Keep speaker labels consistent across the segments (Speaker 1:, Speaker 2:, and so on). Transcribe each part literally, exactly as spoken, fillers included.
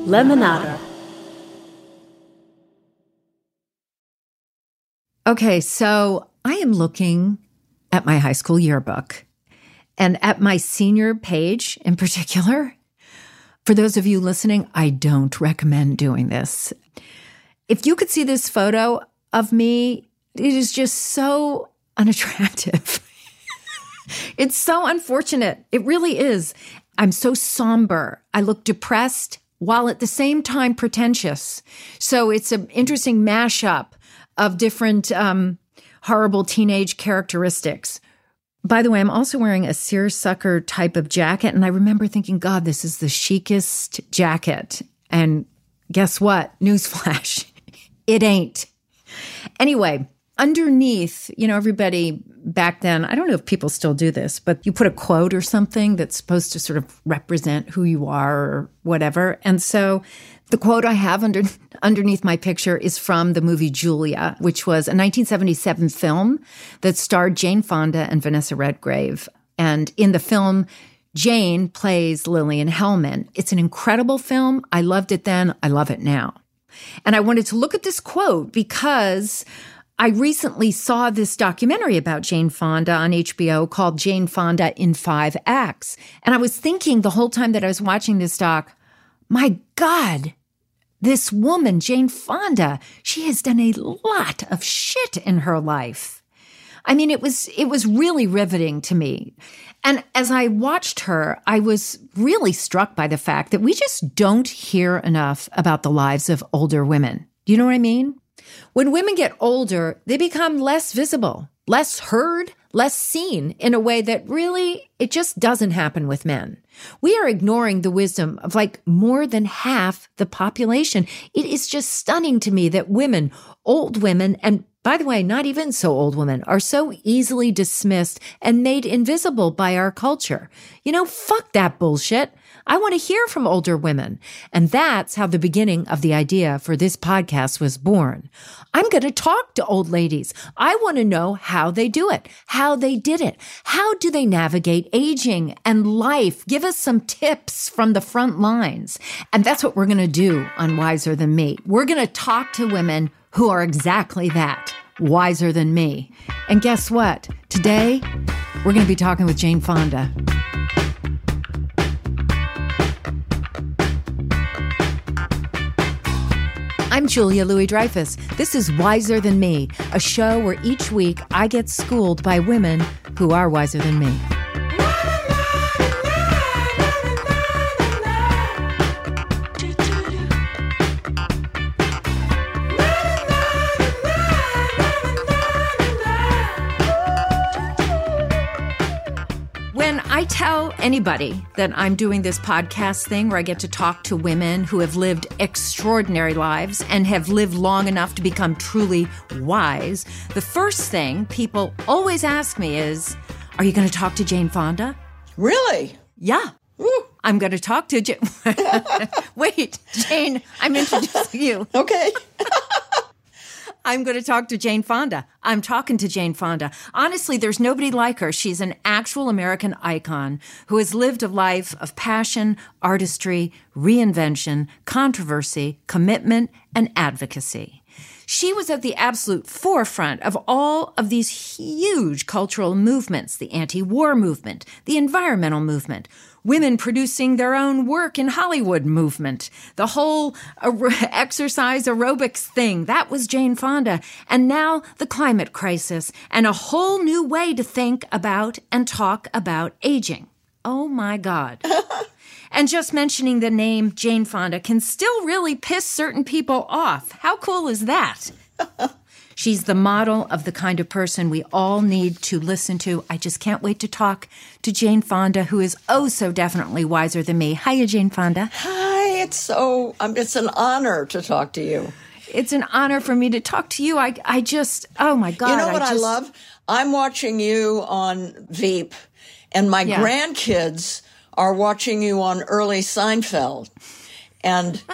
Speaker 1: Lemonada.
Speaker 2: Okay, so I am looking at my high school yearbook and at my senior page in particular. For those of you listening, I don't recommend doing this. If you could see this photo of me, it is just so unattractive. It's so unfortunate. It really is. I'm so somber. I look depressed while at the same time pretentious. So it's an interesting mashup of different um, horrible teenage characteristics. By the way, I'm also wearing a seersucker type of jacket, and I remember thinking, God, this is the chicest jacket. And guess what? Newsflash, it ain't. Anyway, underneath, you know, everybody back then, I don't know if people still do this, but you put a quote or something that's supposed to sort of represent who you are or whatever. And so the quote I have under, underneath my picture is from the movie Julia, which was a nineteen seventy-seven film that starred Jane Fonda and Vanessa Redgrave. And in the film, Jane plays Lillian Hellman. It's an incredible film. I loved it then. I love it now. And I wanted to look at this quote because I recently saw this documentary about Jane Fonda on H B O called Jane Fonda in Five Acts. And I was thinking the whole time that I was watching this doc, my God, this woman, Jane Fonda, she has done a lot of shit in her life. I mean, it was it was really riveting to me. And as I watched her, I was really struck by the fact that we just don't hear enough about the lives of older women. Do you know what I mean? When women get older, they become less visible, less heard, less seen in a way that really, it just doesn't happen with men. We are ignoring the wisdom of like more than half the population. It is just stunning to me that women, old women, and by the way, not even so old women, are so easily dismissed and made invisible by our culture. You know, fuck that bullshit. I want to hear from older women. And that's how the beginning of the idea for this podcast was born. I'm going to talk to old ladies. I want to know how they do it, how they did it. How do they navigate aging and life? Give us some tips from the front lines. And that's what we're going to do on Wiser Than Me. We're going to talk to women who are exactly that, wiser than me. And guess what? Today, we're going to be talking with Jane Fonda. I'm Julia Louis-Dreyfus. This is Wiser Than Me, a show where each week I get schooled by women who are wiser than me. I tell anybody that I'm doing this podcast thing where I get to talk to women who have lived extraordinary lives and have lived long enough to become truly wise. The first thing people always ask me is, are you going to talk to Jane Fonda?
Speaker 3: Really?
Speaker 2: Yeah. Woo. I'm going to talk to Jane. Wait, Jane, I'm introducing you.
Speaker 3: Okay.
Speaker 2: I'm going to talk to Jane Fonda. I'm talking to Jane Fonda. Honestly, there's nobody like her. She's an actual American icon who has lived a life of passion, artistry, reinvention, controversy, commitment, and advocacy. She was at the absolute forefront of all of these huge cultural movements, the anti-war movement, the environmental movement, women producing their own work in Hollywood movement, the whole aer- exercise aerobics thing. That was Jane Fonda. And now the climate crisis and a whole new way to think about and talk about aging. Oh, my God. And just mentioning the name Jane Fonda can still really piss certain people off. How cool is that? She's the model of the kind of person we all need to listen to. I just can't wait to talk to Jane Fonda, who is oh so definitely wiser than me. Hiya, Jane Fonda.
Speaker 3: Hi, it's so, um, it's an honor to talk to you.
Speaker 2: It's an honor for me to talk to you. I, I just, oh my God.
Speaker 3: You know what I,
Speaker 2: just,
Speaker 3: I love? I'm watching you on Veep, and my
Speaker 2: yeah.
Speaker 3: grandkids are watching you on early Seinfeld. And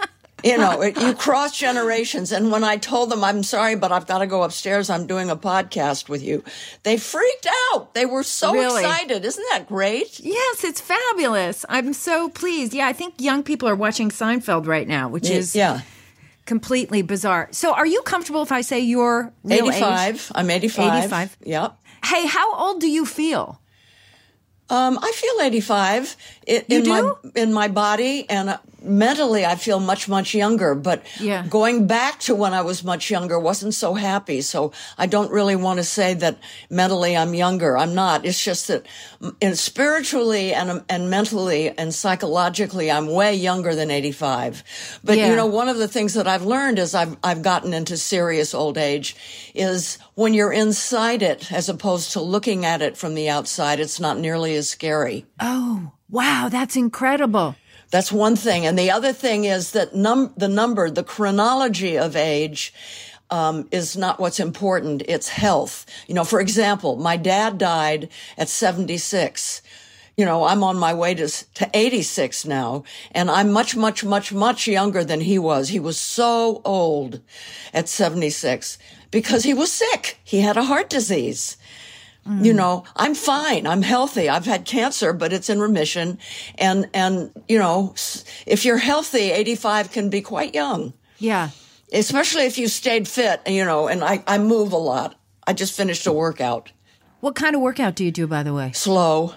Speaker 3: You know, it, you cross generations. And when I told them, I'm sorry, but I've got to go upstairs, I'm doing a podcast with you, they freaked out. They were so
Speaker 1: Really?
Speaker 3: excited. Isn't that great?
Speaker 1: Yes, it's fabulous. I'm so pleased. Yeah, I think young people are watching Seinfeld right now, which is
Speaker 3: Yeah.
Speaker 1: completely bizarre. So are you comfortable if I say your real
Speaker 3: eighty-five.
Speaker 1: age?
Speaker 3: I'm eighty-five.
Speaker 1: eighty-five.
Speaker 3: Yep.
Speaker 1: Hey, how old do you feel?
Speaker 3: Um, I feel eighty-five in,
Speaker 1: You
Speaker 3: in
Speaker 1: do?
Speaker 3: my in my body, and uh, mentally I feel much much younger. But
Speaker 1: Yeah.
Speaker 3: going back to when I was much younger wasn't so happy. So I don't really want to say that mentally I'm younger. I'm not. It's just that mm, and spiritually and and mentally and psychologically I'm way younger than eighty-five. But
Speaker 1: Yeah.
Speaker 3: you know, one of the things that I've learned as I've I've gotten into serious old age is when you're inside it, as opposed to looking at it from the outside, it's not nearly as scary.
Speaker 1: Oh, wow, that's incredible.
Speaker 3: That's one thing. And the other thing is that num- the number, the chronology of age, um, is not what's important. It's health. You know, for example, my dad died at seventy-six. You know, I'm on my way to, to eighty-six now, and I'm much, much, much, much younger than he was. He was so old at seventy-six because he was sick. He had a heart disease. You know, I'm fine. I'm healthy. I've had cancer, but it's in remission. And, and, you know, s- if you're healthy, eighty-five can be quite young,
Speaker 1: Yeah.
Speaker 3: especially if you stayed fit, you know, and I, I move a lot. I just finished a workout.
Speaker 1: What kind of workout do you do, by the way?
Speaker 3: Slow.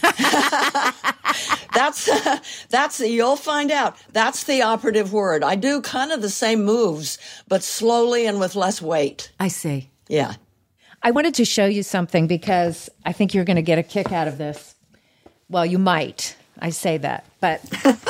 Speaker 3: That's, that's, the, you'll find out. That's the operative word. I do kind of the same moves, but slowly and with less weight.
Speaker 1: I see.
Speaker 3: Yeah.
Speaker 1: I wanted to show you something because I think you're going to get a kick out of this. Well, you might. I say that. But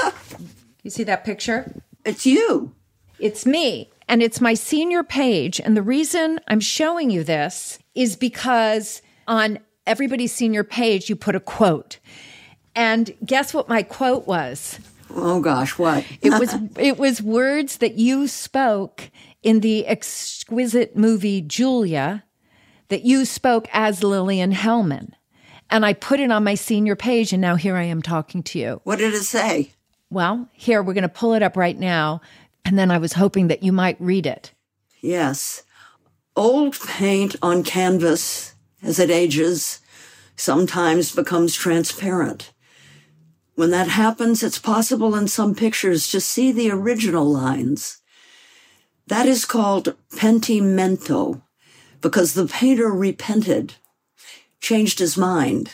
Speaker 1: you see that picture?
Speaker 3: It's you.
Speaker 1: It's me. And it's my senior page. And the reason I'm showing you this is because on everybody's senior page, you put a quote. And guess what my quote was?
Speaker 3: Oh, gosh, what?
Speaker 1: It was it was words that you spoke in the exquisite movie Julia, that you spoke as Lillian Hellman. And I put it on my senior page, and now here I am talking to you.
Speaker 3: What did it say?
Speaker 1: Well, here, we're going to pull it up right now, and then I was hoping that you might read it.
Speaker 4: Yes. Old paint on canvas, as it ages, sometimes becomes transparent. When that happens, it's possible in some pictures to see the original lines. That is called pentimento, because the painter repented, changed his mind.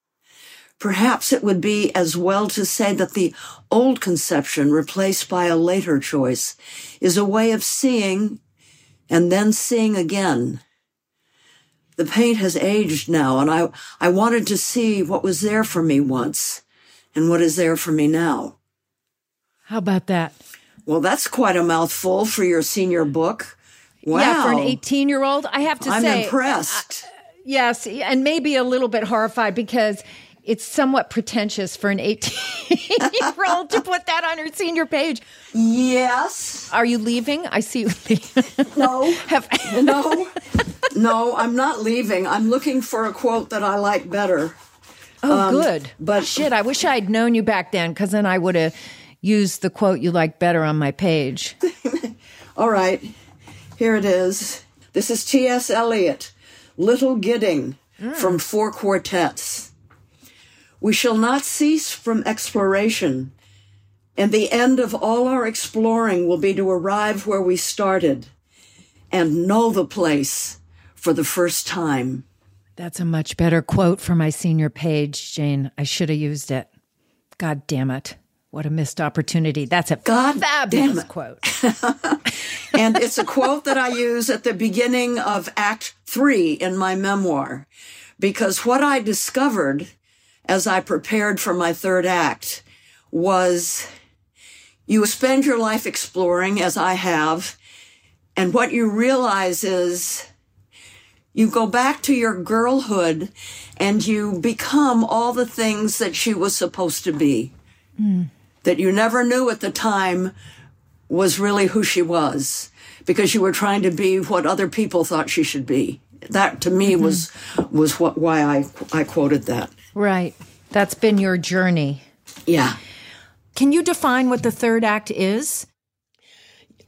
Speaker 4: Perhaps it would be as well to say that the old conception replaced by a later choice is a way of seeing and then seeing again. The paint has aged now, and I, I wanted to see what was there for me once and what is there for me now.
Speaker 1: How about that?
Speaker 4: Well, that's quite a mouthful for your senior book. Wow.
Speaker 1: Yeah, for an eighteen-year-old, I have to
Speaker 4: I'm
Speaker 1: say.
Speaker 4: impressed.
Speaker 1: Uh, yes, and maybe a little bit horrified because it's somewhat pretentious for an eighteen-year-old to put that on her senior page.
Speaker 4: Yes.
Speaker 1: Are you leaving? I see you leaving.
Speaker 4: No.
Speaker 1: Have-
Speaker 4: No. No, I'm not leaving. I'm looking for a quote that I like better.
Speaker 1: Oh,
Speaker 4: Um,
Speaker 1: good.
Speaker 4: but-
Speaker 1: shit, I wish I'd known you back then, because then I would have used the quote you like better on my page.
Speaker 4: All right. Here it is. This is T S. Eliot, Little Gidding, from Four Quartets. We shall not cease from exploration, and the end of all our exploring will be to arrive where we started and know the place for the first time.
Speaker 1: That's a much better quote for my senior page, Jane. I should have used it. God damn it. What a missed opportunity. That's a
Speaker 4: God
Speaker 1: fabulous
Speaker 4: damn it.
Speaker 1: quote.
Speaker 4: And it's a quote that I use at the beginning of Act Three in my memoir, because what I discovered as I prepared for my third act was you spend your life exploring, as I have, and what you realize is you go back to your girlhood and you become all the things that she was supposed to be, mm. that you never knew at the time was really who she was, because you were trying to be what other people thought she should be. That, to me, mm-hmm. was was what why I, I quoted that.
Speaker 1: Right. That's been your journey.
Speaker 4: Yeah.
Speaker 1: Can you define what the third act is?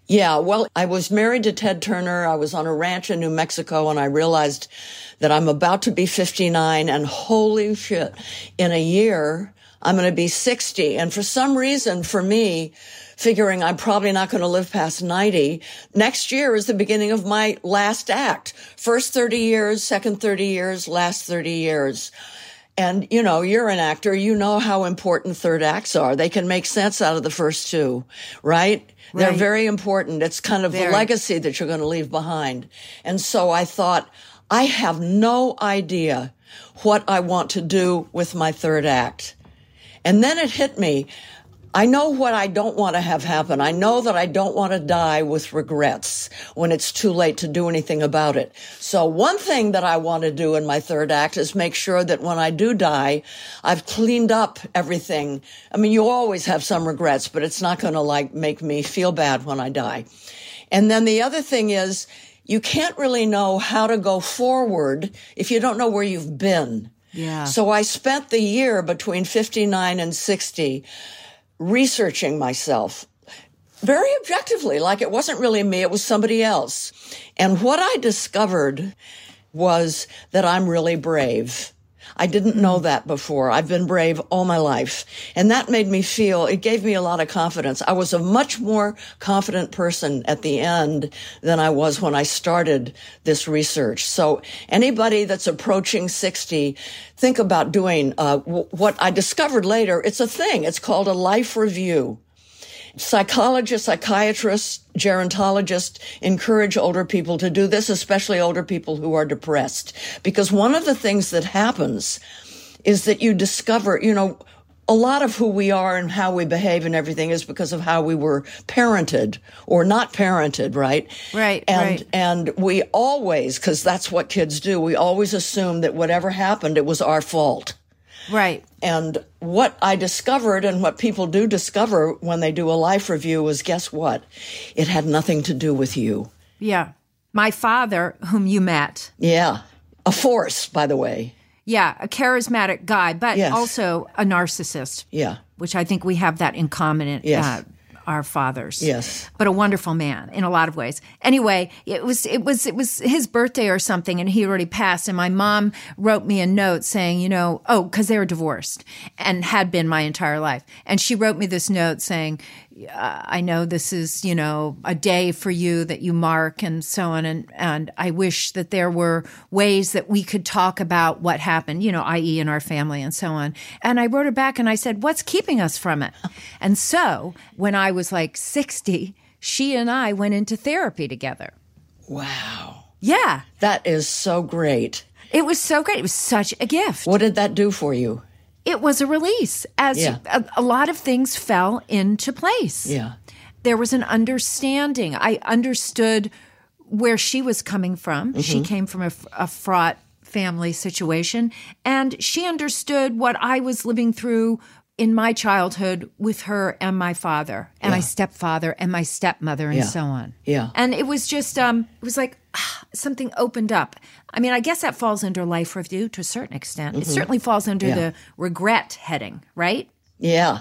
Speaker 3: Yeah, well, I was married to Ted Turner. I was on a ranch in New Mexico, and I realized that I'm about to be fifty-nine, and holy shit, in a year, I'm going to be sixty. And for some reason, for me, figuring I'm probably not going to live past ninety, next year is the beginning of my last act. First thirty years, second thirty years, last thirty years. And, you know, you're an actor. You know how important third acts are. They can make sense out of the first two, right? Right. They're very important. It's kind of very. The legacy that you're going to leave behind. And so I thought, I have no idea what I want to do with my third act. And then it hit me. I know what I don't want to have happen. I know that I don't want to die with regrets when it's too late to do anything about it. So one thing that I want to do in my third act is make sure that when I do die, I've cleaned up everything. I mean, you always have some regrets, but it's not going to like make me feel bad when I die. And then the other thing is you can't really know how to go forward if you don't know where you've been.
Speaker 1: Yeah.
Speaker 3: So I spent the year between fifty-nine and sixty researching myself very objectively, like it wasn't really me, it was somebody else. And what I discovered was that I'm really brave. I didn't know that before. I've been brave all my life. And that made me feel, it gave me a lot of confidence. I was a much more confident person at the end than I was when I started this research. So anybody that's approaching sixty, think about doing uh, w- what I discovered later. It's a thing. It's called a life review. Psychologists, psychiatrists, gerontologists encourage older people to do this, especially older people who are depressed. Because one of the things that happens is that you discover, you know, a lot of who we are and how we behave and everything is because of how we were parented or not parented, right?
Speaker 1: Right,
Speaker 3: and,
Speaker 1: right.
Speaker 3: And we always, because that's what kids do, we always assume that whatever happened, it was our fault.
Speaker 1: Right.
Speaker 3: And what I discovered and what people do discover when they do a life review is, guess what? It had nothing to do with you.
Speaker 1: Yeah. My father, whom you met.
Speaker 3: Yeah. A force, by the way.
Speaker 1: Yeah. A charismatic guy, but
Speaker 3: Yes.
Speaker 1: also a narcissist.
Speaker 3: Yeah.
Speaker 1: Which I think we have that in common in
Speaker 3: Yes.
Speaker 1: uh, our fathers.
Speaker 3: Yes.
Speaker 1: But a wonderful man in a lot of ways. Anyway, it was it was it was his birthday or something, and he already passed. And my mom wrote me a note saying, you know, oh, because they were divorced and had been my entire life. And she wrote me this note saying, uh, I know this is, you know, a day for you that you mark and so on. And, and I wish that there were ways that we could talk about what happened, you know, that is in our family and so on. And I wrote her back and I said, what's keeping us from it? And so when I was like sixty, she and I went into therapy together.
Speaker 3: Wow.
Speaker 1: Yeah.
Speaker 3: That is so great.
Speaker 1: It was so great. It was such a gift.
Speaker 3: What did that do for you?
Speaker 1: It was a release, as
Speaker 3: Yeah.
Speaker 1: a, a lot of things fell into place.
Speaker 3: Yeah.
Speaker 1: There was an understanding. I understood where she was coming from.
Speaker 3: Mm-hmm.
Speaker 1: She came from a, a fraught family situation, and she understood what I was living through in my childhood with her and my father and my stepfather and my stepmother and
Speaker 3: Yeah.
Speaker 1: so on.
Speaker 3: Yeah.
Speaker 1: And it was just, um, it was like ah, something opened up. I mean, I guess that falls under life review to a certain extent. It certainly falls under
Speaker 3: Yeah.
Speaker 1: the regret heading, right?
Speaker 3: Yeah.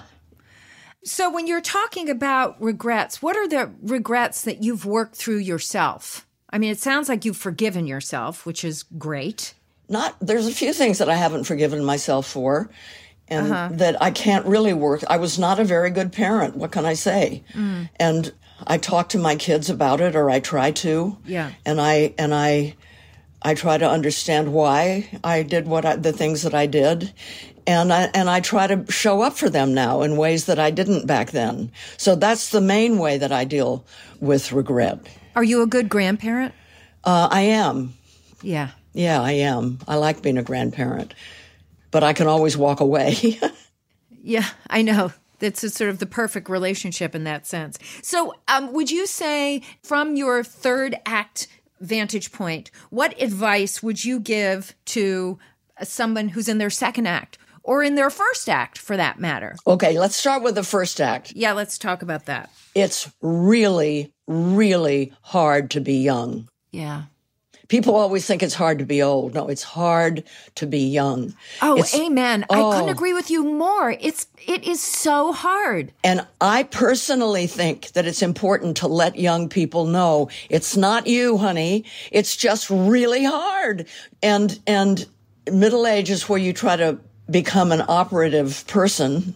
Speaker 1: So when you're talking about regrets, what are the regrets that you've worked through yourself? I mean, it sounds like you've forgiven yourself, which is great.
Speaker 3: Not, there's a few things that I haven't forgiven myself for and
Speaker 1: Uh-huh.
Speaker 3: that I can't really work. I was not a very good parent. What can I say?
Speaker 1: Mm.
Speaker 3: And I talk to my kids about it, or I try to.
Speaker 1: Yeah.
Speaker 3: And I, and I, I try to understand why I did what I, the things that I did. And I, and I try to show up for them now in ways that I didn't back then. So that's the main way that I deal with regret.
Speaker 1: Are you a good grandparent?
Speaker 3: Uh, I am.
Speaker 1: Yeah.
Speaker 3: Yeah, I am. I like being a grandparent, but I can always walk away.
Speaker 1: Yeah, I know. It's a sort of the perfect relationship in that sense. So um, would you say from your third act vantage point, what advice would you give to someone who's in their second act or in their first act for that matter?
Speaker 3: Okay, let's start with the first act.
Speaker 1: Yeah, let's talk about that.
Speaker 3: It's really, really hard to be young
Speaker 1: Yeah.
Speaker 3: People always think it's hard to be old. No, it's hard to be young.
Speaker 2: Oh,
Speaker 3: It's-
Speaker 2: amen.
Speaker 3: oh.
Speaker 2: I couldn't agree with you more. It's it is so hard.
Speaker 3: And I personally think that it's important to let young people know it's not you, honey. It's just really hard. And, and middle age is where you try to become an operative person.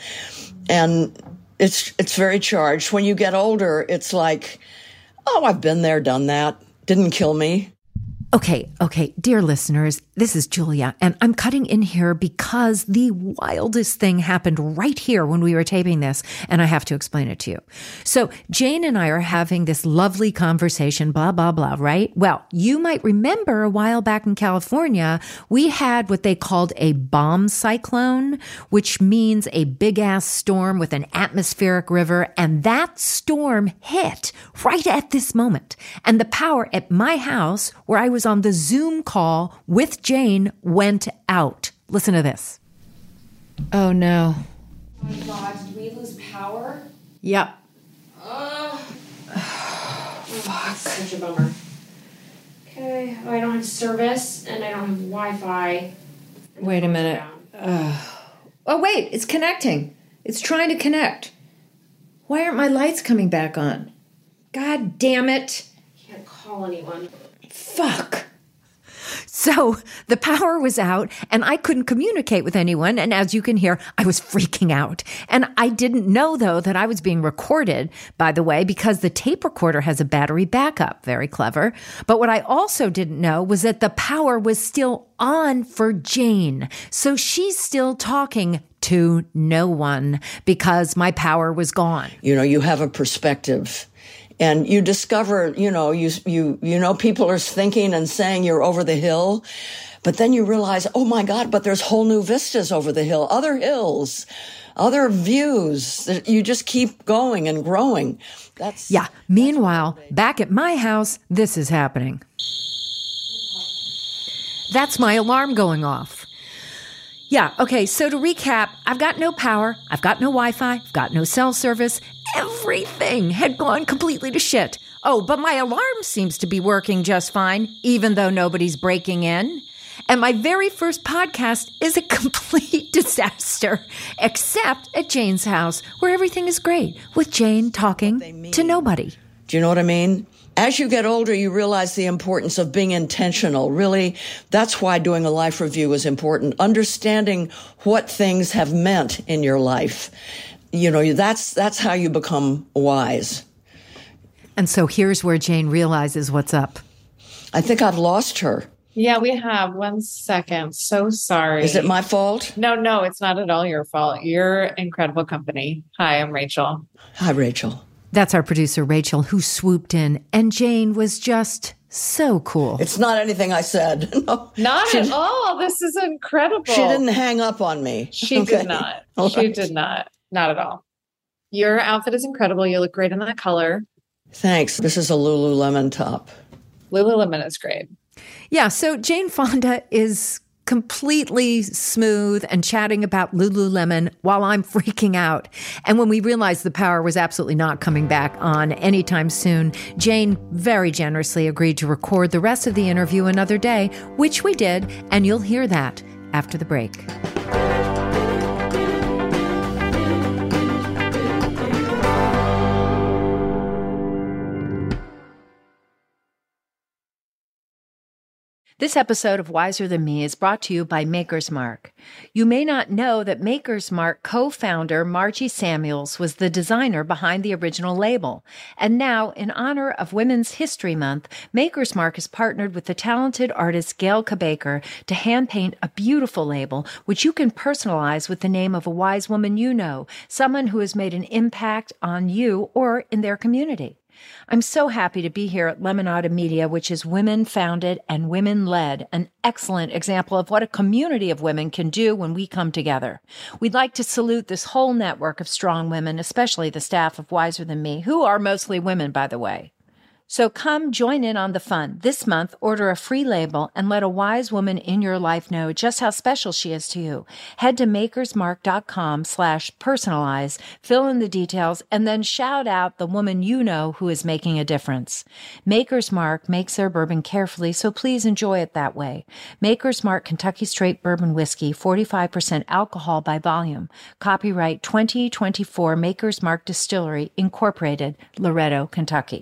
Speaker 3: And it's, it's very charged. When you get older, it's like, oh, I've been there, done that. Didn't kill me.
Speaker 2: Okay, okay, dear listeners, this is Julia, and I'm cutting in here because the wildest thing happened right here when we were taping this, and I have to explain it to you. So Jane and I are having this lovely conversation, blah, blah, blah, right? Well, you might remember a while back in California, we had what they called a bomb cyclone, which means a big-ass storm with an atmospheric river, and that storm hit right at this moment. And the power at my house, where I was on the Zoom call with Jane, went out. Listen to this.
Speaker 1: Oh, no.
Speaker 5: Oh my God, did we lose power?
Speaker 1: Yep.
Speaker 5: Oh, fuck. Such a bummer. Okay, oh, I don't have service and I don't have Wi-Fi.
Speaker 1: Wait a minute. Uh, oh, wait, it's connecting. It's trying to connect. Why aren't my lights coming back on? God damn it.
Speaker 5: Can't call anyone.
Speaker 1: Fuck.
Speaker 2: So the power was out and I couldn't communicate with anyone. And as you can hear, I was freaking out. And I didn't know, though, that I was being recorded, by the way, because the tape recorder has a battery backup. Very clever. But what I also didn't know was that the power was still on for Jane. So she's still talking to no one because my power was gone.
Speaker 3: You know, you have a perspective. And you discover, you know, you, you, you know, people are thinking and saying you're over the hill, but then you realize, oh my God, but there's whole new vistas over the hill, other hills, other views. You just keep going and growing. That's
Speaker 2: Yeah. Meanwhile, back at my house, this is happening. That's my alarm going off. Yeah, okay, so to recap, I've got no power, I've got no Wi-Fi, I've got no cell service. Everything had gone completely to shit. Oh, but my alarm seems to be working just fine, even though nobody's breaking in. And my very first podcast is a complete disaster, except at Jane's house, where everything is great, with Jane talking to nobody.
Speaker 3: Do you know what I mean? As you get older, you realize the importance of being intentional. Really, that's why doing a life review is important. Understanding what things have meant in your life. You know, that's that's how you become wise.
Speaker 2: And so here's where Jane realizes what's up.
Speaker 3: I think I've lost her.
Speaker 5: Yeah, we have. One second. So sorry.
Speaker 3: Is it my fault?
Speaker 5: No, no, it's not at all your fault. You're incredible company. Hi, I'm Rachel.
Speaker 3: Hi, Rachel.
Speaker 2: That's our producer, Rachel, who swooped in, and Jane was just so cool.
Speaker 3: It's not anything I said. No.
Speaker 5: Not
Speaker 3: She-
Speaker 5: at all. This is incredible.
Speaker 3: She didn't hang up on me.
Speaker 5: She
Speaker 3: Okay.
Speaker 5: did not.
Speaker 3: All
Speaker 5: She
Speaker 3: right.
Speaker 5: did not. Not at all. Your outfit is incredible. You look great in that color.
Speaker 3: Thanks. This is a Lululemon top.
Speaker 5: Lululemon is great.
Speaker 2: Yeah, so Jane Fonda is completely smooth and chatting about Lululemon while I'm freaking out. And when we realized the power was absolutely not coming back on anytime soon, Jane very generously agreed to record the rest of the interview another day, which we did, and you'll hear that after the break. This episode of Wiser Than Me is brought to you by Maker's Mark. You may not know that Maker's Mark co-founder Margie Samuels was the designer behind the original label. And now, in honor of Women's History Month, Maker's Mark has partnered with the talented artist Gail Kabaker to hand-paint a beautiful label, which you can personalize with the name of a wise woman you know, someone who has made an impact on you or in their community. I'm so happy to be here at Lemonada Media, which is women-founded and women-led, an excellent example of what a community of women can do when we come together. We'd like to salute this whole network of strong women, especially the staff of Wiser Than Me, who are mostly women, by the way.
Speaker 1: So come join in on the fun. This month, order a free label and let a wise woman in your life know just how special she is to you. Head to makersmark.com slash personalize, fill in the details, and then shout out the woman you know who is making a difference. Maker's Mark makes their bourbon carefully, so please enjoy it that way. Maker's Mark Kentucky Straight Bourbon Whiskey, forty-five percent alcohol by volume. Copyright twenty twenty-four Maker's Mark Distillery, Incorporated, Loretto, Kentucky.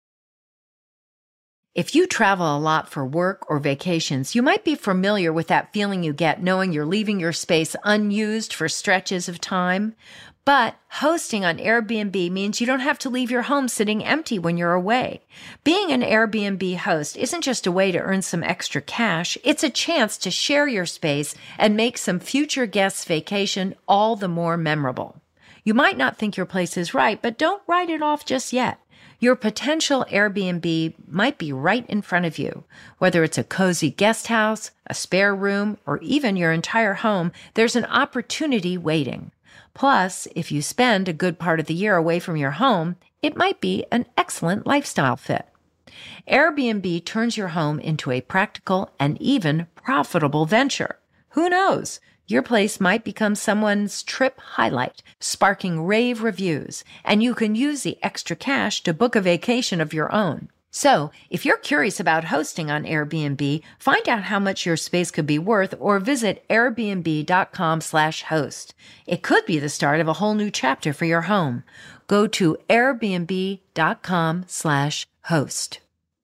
Speaker 1: If you travel a lot for work or vacations, you might be familiar with that feeling you get knowing you're leaving your space unused for stretches of time. But hosting on Airbnb means you don't have to leave your home sitting empty when you're away. Being an Airbnb host isn't just a way to earn some extra cash. It's a chance to share your space and make some future guests' vacation all the more memorable. You might not think your place is right, but don't write it off just yet. Your potential Airbnb might be right in front of you. Whether it's a cozy guest house, a spare room, or even your entire home, there's an opportunity waiting. Plus, if you spend a good part of the year away from your home, it might be an excellent lifestyle fit. Airbnb turns your home into a practical and even profitable venture. Who knows? Your place might become someone's trip highlight, sparking rave reviews, and you can use the extra cash to book a vacation of your own. So, if you're curious about hosting on Airbnb, find out how much your space could be worth or visit airbnb.com slash host. It could be the start of a whole new chapter for your home. Go to airbnb.com slash host.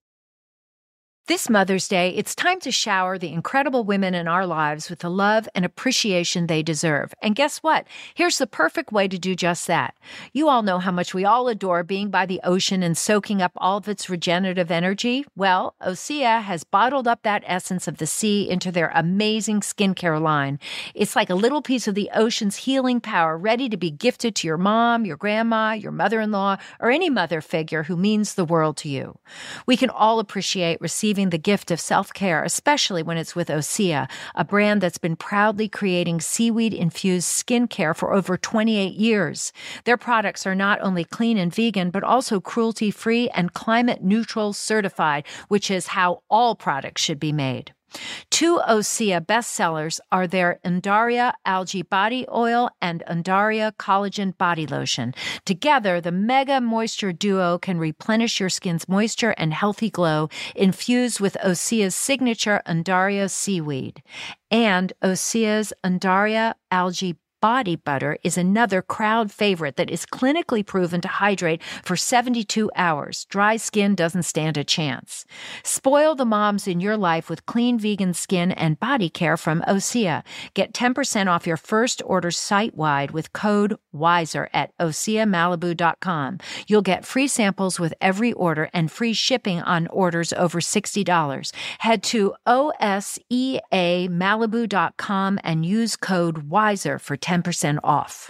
Speaker 1: This Mother's Day, it's time to shower the incredible women in our lives with the love and appreciation they deserve. And guess what? Here's the perfect way to do just that. You all know how much we all adore being by the ocean and soaking up all of its regenerative energy. Well, Osea has bottled up that essence of the sea into their amazing skincare line. It's like a little piece of the ocean's healing power ready to be gifted to your mom, your grandma, your mother-in-law, or any mother figure who means the world to you. We can all appreciate receiving the gift of self-care, especially when it's with Osea, a brand that's been proudly creating seaweed-infused skincare for over twenty-eight years. Their products are not only clean and vegan, but also cruelty-free and climate-neutral certified, which is how all products should be made. Two Osea bestsellers are their Undaria Algae Body Oil and Undaria Collagen Body Lotion. Together, the Mega Moisture Duo can replenish your skin's moisture and healthy glow, infused with Osea's signature Undaria seaweed. And Osea's Undaria Algae Body Butter is another crowd favorite that is clinically proven to hydrate for seventy-two hours. Dry skin doesn't stand a chance. Spoil the moms in your life with clean vegan skin and body care from Osea. Get ten percent off your first order site-wide with code WISER at osea malibu dot com. You'll get free samples with every order and free shipping on orders over sixty dollars. Head to osea malibu dot com and use code WISER for ten percent off.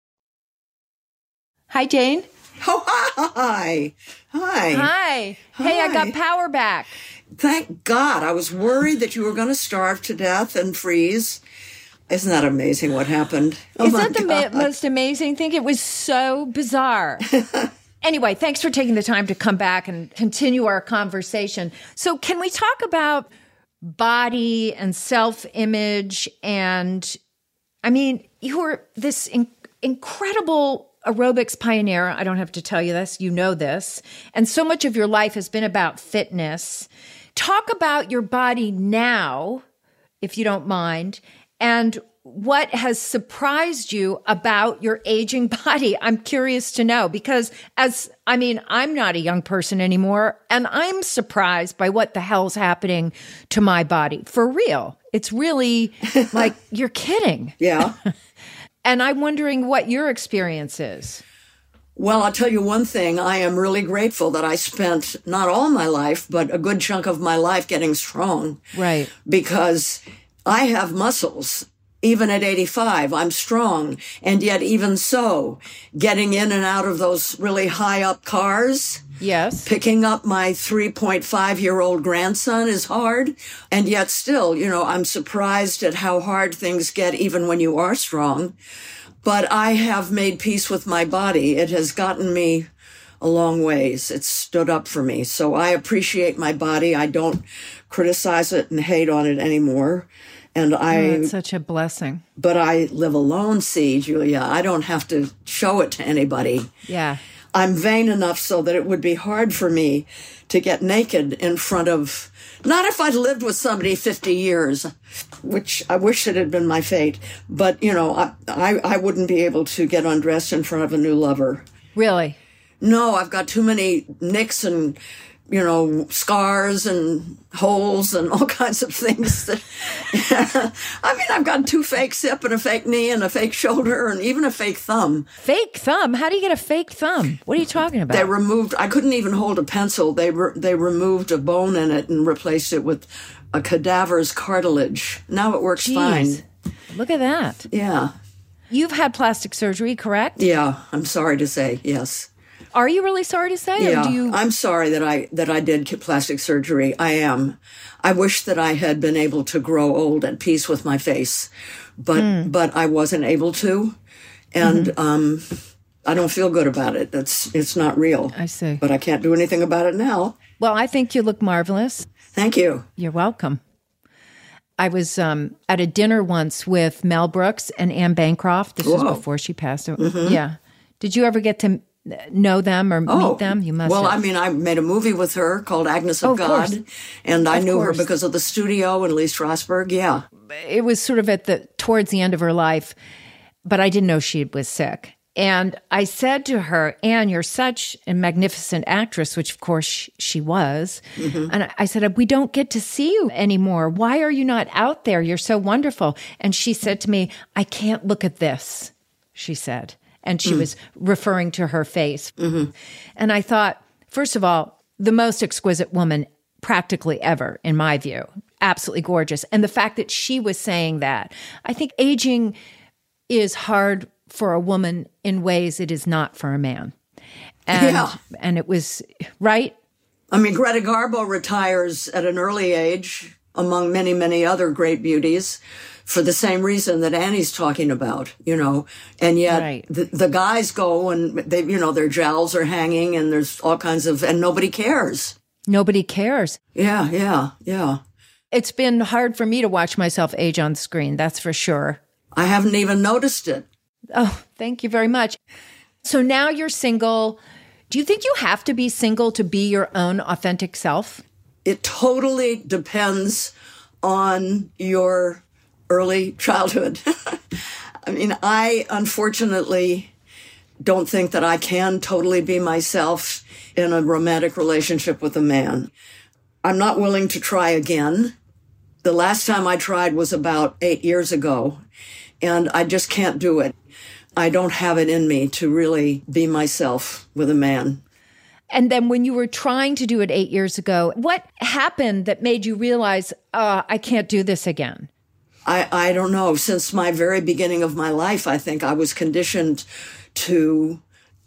Speaker 1: Hi, Jane.
Speaker 4: Oh, hi. Hi.
Speaker 1: Hi. Hey, I got power back.
Speaker 4: Thank God. I was worried that you were going to starve to death and freeze. Isn't that amazing what happened? Oh,
Speaker 1: Isn't that the ma- most amazing thing? It was so bizarre. Anyway, thanks for taking the time to come back and continue our conversation. So can we talk about body and self-image? And I mean, you were this in- incredible aerobics pioneer. I don't have to tell you this. You know this. And so much of your life has been about fitness. Talk about your body now, if you don't mind, and what has surprised you about your aging body. I'm curious to know because as, I mean, I'm not a young person anymore, and I'm surprised by what the hell's happening to my body. For real. It's really like, you're kidding.
Speaker 4: Yeah.
Speaker 1: And I'm wondering what your experience is.
Speaker 4: Well, I'll tell you one thing. I am really grateful that I spent not all my life, but a good chunk of my life getting strong.
Speaker 1: Right.
Speaker 4: Because I have muscles. Even at eighty-five, I'm strong. And yet even so, getting in and out of those really high up cars.
Speaker 1: Yes.
Speaker 4: Picking up my three point five year old grandson is hard. And yet still, you know, I'm surprised at how hard things get even when you are strong. But I have made peace with my body. It has gotten me a long ways. It's stood up for me. So I appreciate my body. I don't criticize it and hate on it anymore. And I,
Speaker 1: oh, it's such a blessing.
Speaker 4: But I live alone, see, Julia. I don't have to show it to anybody.
Speaker 1: Yeah.
Speaker 4: I'm vain enough so that it would be hard for me to get naked in front of, not if I'd lived with somebody fifty years, which I wish it had been my fate, but, you know, I, I, I wouldn't be able to get undressed in front of a new lover.
Speaker 1: Really?
Speaker 4: No, I've got too many nicks and, you know, scars and holes and all kinds of things. That, I mean, I've got two fakes hip and a fake knee and a fake shoulder and even a fake thumb.
Speaker 1: Fake thumb? How do you get a fake thumb? What are you talking about?
Speaker 4: They removed, I couldn't even hold a pencil. They re, they removed a bone in it and replaced it with a cadaver's cartilage. Now it works
Speaker 1: Jeez.
Speaker 4: fine.
Speaker 1: Look at that.
Speaker 4: Yeah.
Speaker 1: You've had plastic surgery, correct?
Speaker 4: Yeah, I'm sorry to say, yes.
Speaker 1: Are you really sorry to say?
Speaker 4: Yeah,
Speaker 1: or do you...
Speaker 4: I'm sorry that I that I did plastic surgery. I am. I wish that I had been able to grow old at peace with my face, but mm. but I wasn't able to, and mm-hmm. um, I don't feel good about it. That's it's not real.
Speaker 1: I see,
Speaker 4: but I can't do anything about it now.
Speaker 1: Well, I think you look marvelous.
Speaker 4: Thank you.
Speaker 1: You're welcome. I was um, at a dinner once with Mel Brooks and Anne Bancroft. This Whoa. was before she passed away. Mm-hmm. Yeah. Did you ever get to know them or
Speaker 4: oh,
Speaker 1: meet them? You must
Speaker 4: Well,
Speaker 1: have.
Speaker 4: I mean, I made a movie with her called Agnes of,
Speaker 1: oh, of
Speaker 4: God,
Speaker 1: course.
Speaker 4: and I
Speaker 1: of
Speaker 4: knew
Speaker 1: course.
Speaker 4: her because of the studio and Lee Strasberg, yeah.
Speaker 1: It was sort of at the towards the end of her life, but I didn't know she was sick. And I said to her, Anne, you're such a magnificent actress, which of course she, she was. Mm-hmm. And I said, we don't get to see you anymore. Why are you not out there? You're so wonderful. And she said to me, I can't look at this, she said. And she mm. was referring to her face. Mm-hmm. And I thought, first of all, the most exquisite woman practically ever, in my view. Absolutely gorgeous. And the fact that she was saying that, I think aging is hard for a woman in ways it is not for a man. And,
Speaker 4: yeah.
Speaker 1: and it was, right?
Speaker 4: I mean, Greta Garbo retires at an early age, among many, many other great beauties, for the same reason that Annie's talking about, you know, and yet
Speaker 1: right.
Speaker 4: the, the guys go and they, you know, their jowls are hanging and there's all kinds of, and nobody cares.
Speaker 1: Nobody cares.
Speaker 4: Yeah, yeah, yeah.
Speaker 1: It's been hard for me to watch myself age on screen, that's for sure.
Speaker 4: I haven't even noticed it.
Speaker 1: Oh, thank you very much. So now you're single. Do you think you have to be single to be your own authentic self?
Speaker 4: It totally depends on your early childhood. I mean, I unfortunately don't think that I can totally be myself in a romantic relationship with a man. I'm not willing to try again. The last time I tried was about eight years ago, and I just can't do it. I don't have it in me to really be myself with a man.
Speaker 1: And then when you were trying to do it eight years ago, what happened that made you realize, uh, I can't do this again?
Speaker 4: I, I don't know. Since my very beginning of my life, I think I was conditioned to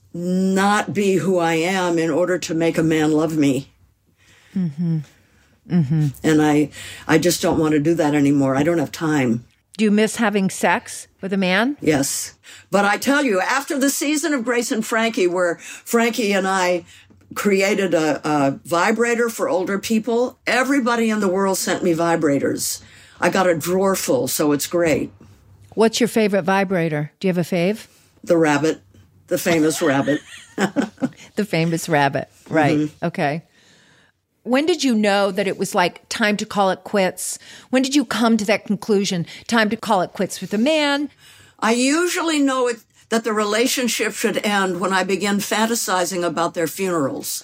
Speaker 4: not be who I am in order to make a man love me. Mm-hmm. Mm-hmm. And I, I just don't want to do that anymore. I don't have time.
Speaker 1: Do you miss having sex with a man?
Speaker 4: Yes. But I tell you, after the season of Grace and Frankie, where Frankie and I created a, a vibrator for older people, everybody in the world sent me vibrators. I got a drawer full, so it's great.
Speaker 1: What's your favorite vibrator? Do you have a fave?
Speaker 4: The rabbit, the famous rabbit.
Speaker 1: The famous rabbit, right. Mm-hmm. Okay. When did you know that it was like time to call it quits? When did you come to that conclusion, time to call it quits with a man?
Speaker 4: I usually know it, that the relationship should end when I begin fantasizing about their funerals.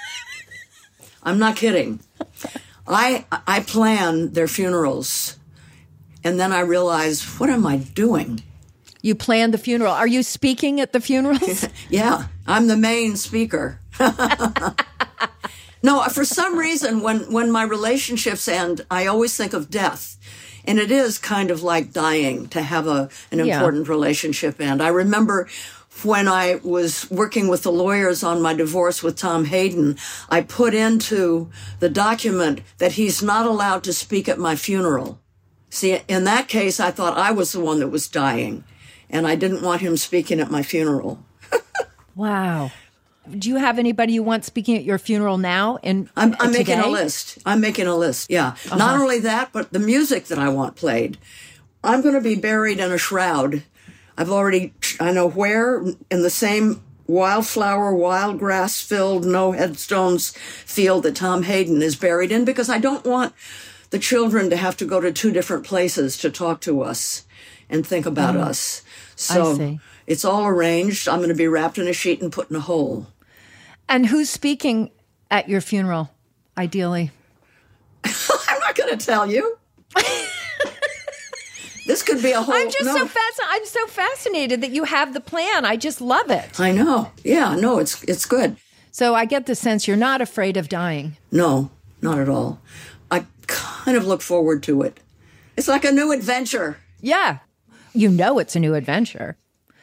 Speaker 4: I'm not kidding. I I plan their funerals, and then I realize, what am I doing?
Speaker 1: You plan the funeral. Are you speaking at the funerals?
Speaker 4: Yeah, I'm the main speaker. No, for some reason, when, when my relationships end, I always think of death. And it is kind of like dying to have a an
Speaker 1: yeah.
Speaker 4: important relationship end. I remember when I was working with the lawyers on my divorce with Tom Hayden, I put into the document that he's not allowed to speak at my funeral. See, in that case, I thought I was the one that was dying, and I didn't want him speaking at my funeral.
Speaker 1: Wow. Do you have anybody you want speaking at your funeral now? And
Speaker 4: I'm, I'm
Speaker 1: today?
Speaker 4: making a list. I'm making a list. Yeah. Uh-huh. Not only that, but the music that I want played. I'm going to be buried in a shroud. I've already, I know where, in the same wildflower, wild grass filled, no headstones field that Tom Hayden is buried in, because I don't want the children to have to go to two different places to talk to us and think about mm. us. So
Speaker 1: I see.
Speaker 4: It's all arranged. I'm going to be wrapped in a sheet and put in a hole.
Speaker 1: And who's speaking at your funeral, ideally?
Speaker 4: I'm not going to tell you. This could be a whole...
Speaker 1: I'm just
Speaker 4: no.
Speaker 1: so fascinated. I'm so fascinated that you have the plan. I just love it.
Speaker 4: I know. Yeah, no, it's it's good.
Speaker 1: So I get the sense you're not afraid of dying.
Speaker 4: No, not at all. I kind of look forward to it. It's like a new adventure.
Speaker 1: Yeah. You know it's a new adventure.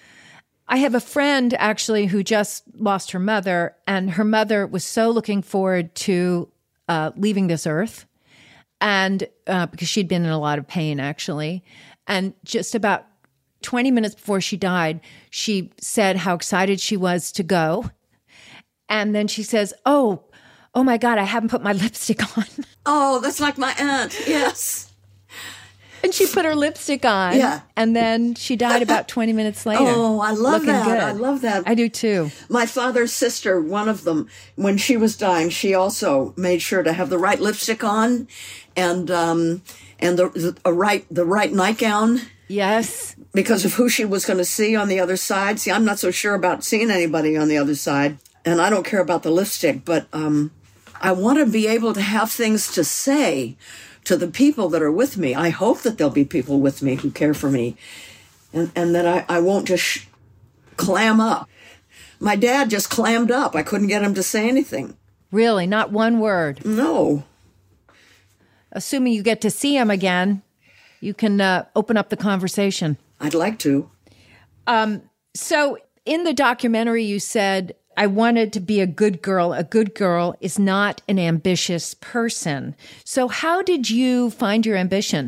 Speaker 1: I have a friend, actually, who just lost her mother, and her mother was so looking forward to uh, leaving this earth, and uh, because she'd been in a lot of pain, actually. And just about twenty minutes before she died, she said how excited she was to go. And then she says, oh, oh my God, I haven't put my lipstick on.
Speaker 4: Oh, that's like my aunt. Yes.
Speaker 1: And she put her lipstick on.
Speaker 4: Yeah.
Speaker 1: And then she died about twenty minutes later.
Speaker 4: Oh, I love
Speaker 1: looking
Speaker 4: that.
Speaker 1: Good.
Speaker 4: I love that.
Speaker 1: I do too.
Speaker 4: My father's sister, one of them, when she was dying, she also made sure to have the right lipstick on and um, and the, the, a right, the right nightgown.
Speaker 1: Yes.
Speaker 4: Because of who she was going to see on the other side. See, I'm not so sure about seeing anybody on the other side. And I don't care about the lipstick, but um, I want to be able to have things to say to the people that are with me. I hope that there'll be people with me who care for me, and, and that I, I won't just sh- clam up. My dad just clammed up. I couldn't get him to say anything.
Speaker 1: Really? Not one word?
Speaker 4: No.
Speaker 1: Assuming you get to see him again, you can uh, open up the conversation.
Speaker 4: I'd like to.
Speaker 1: Um, so in the documentary, you said, I wanted to be a good girl. A good girl is not an ambitious person. So how did you find your ambition?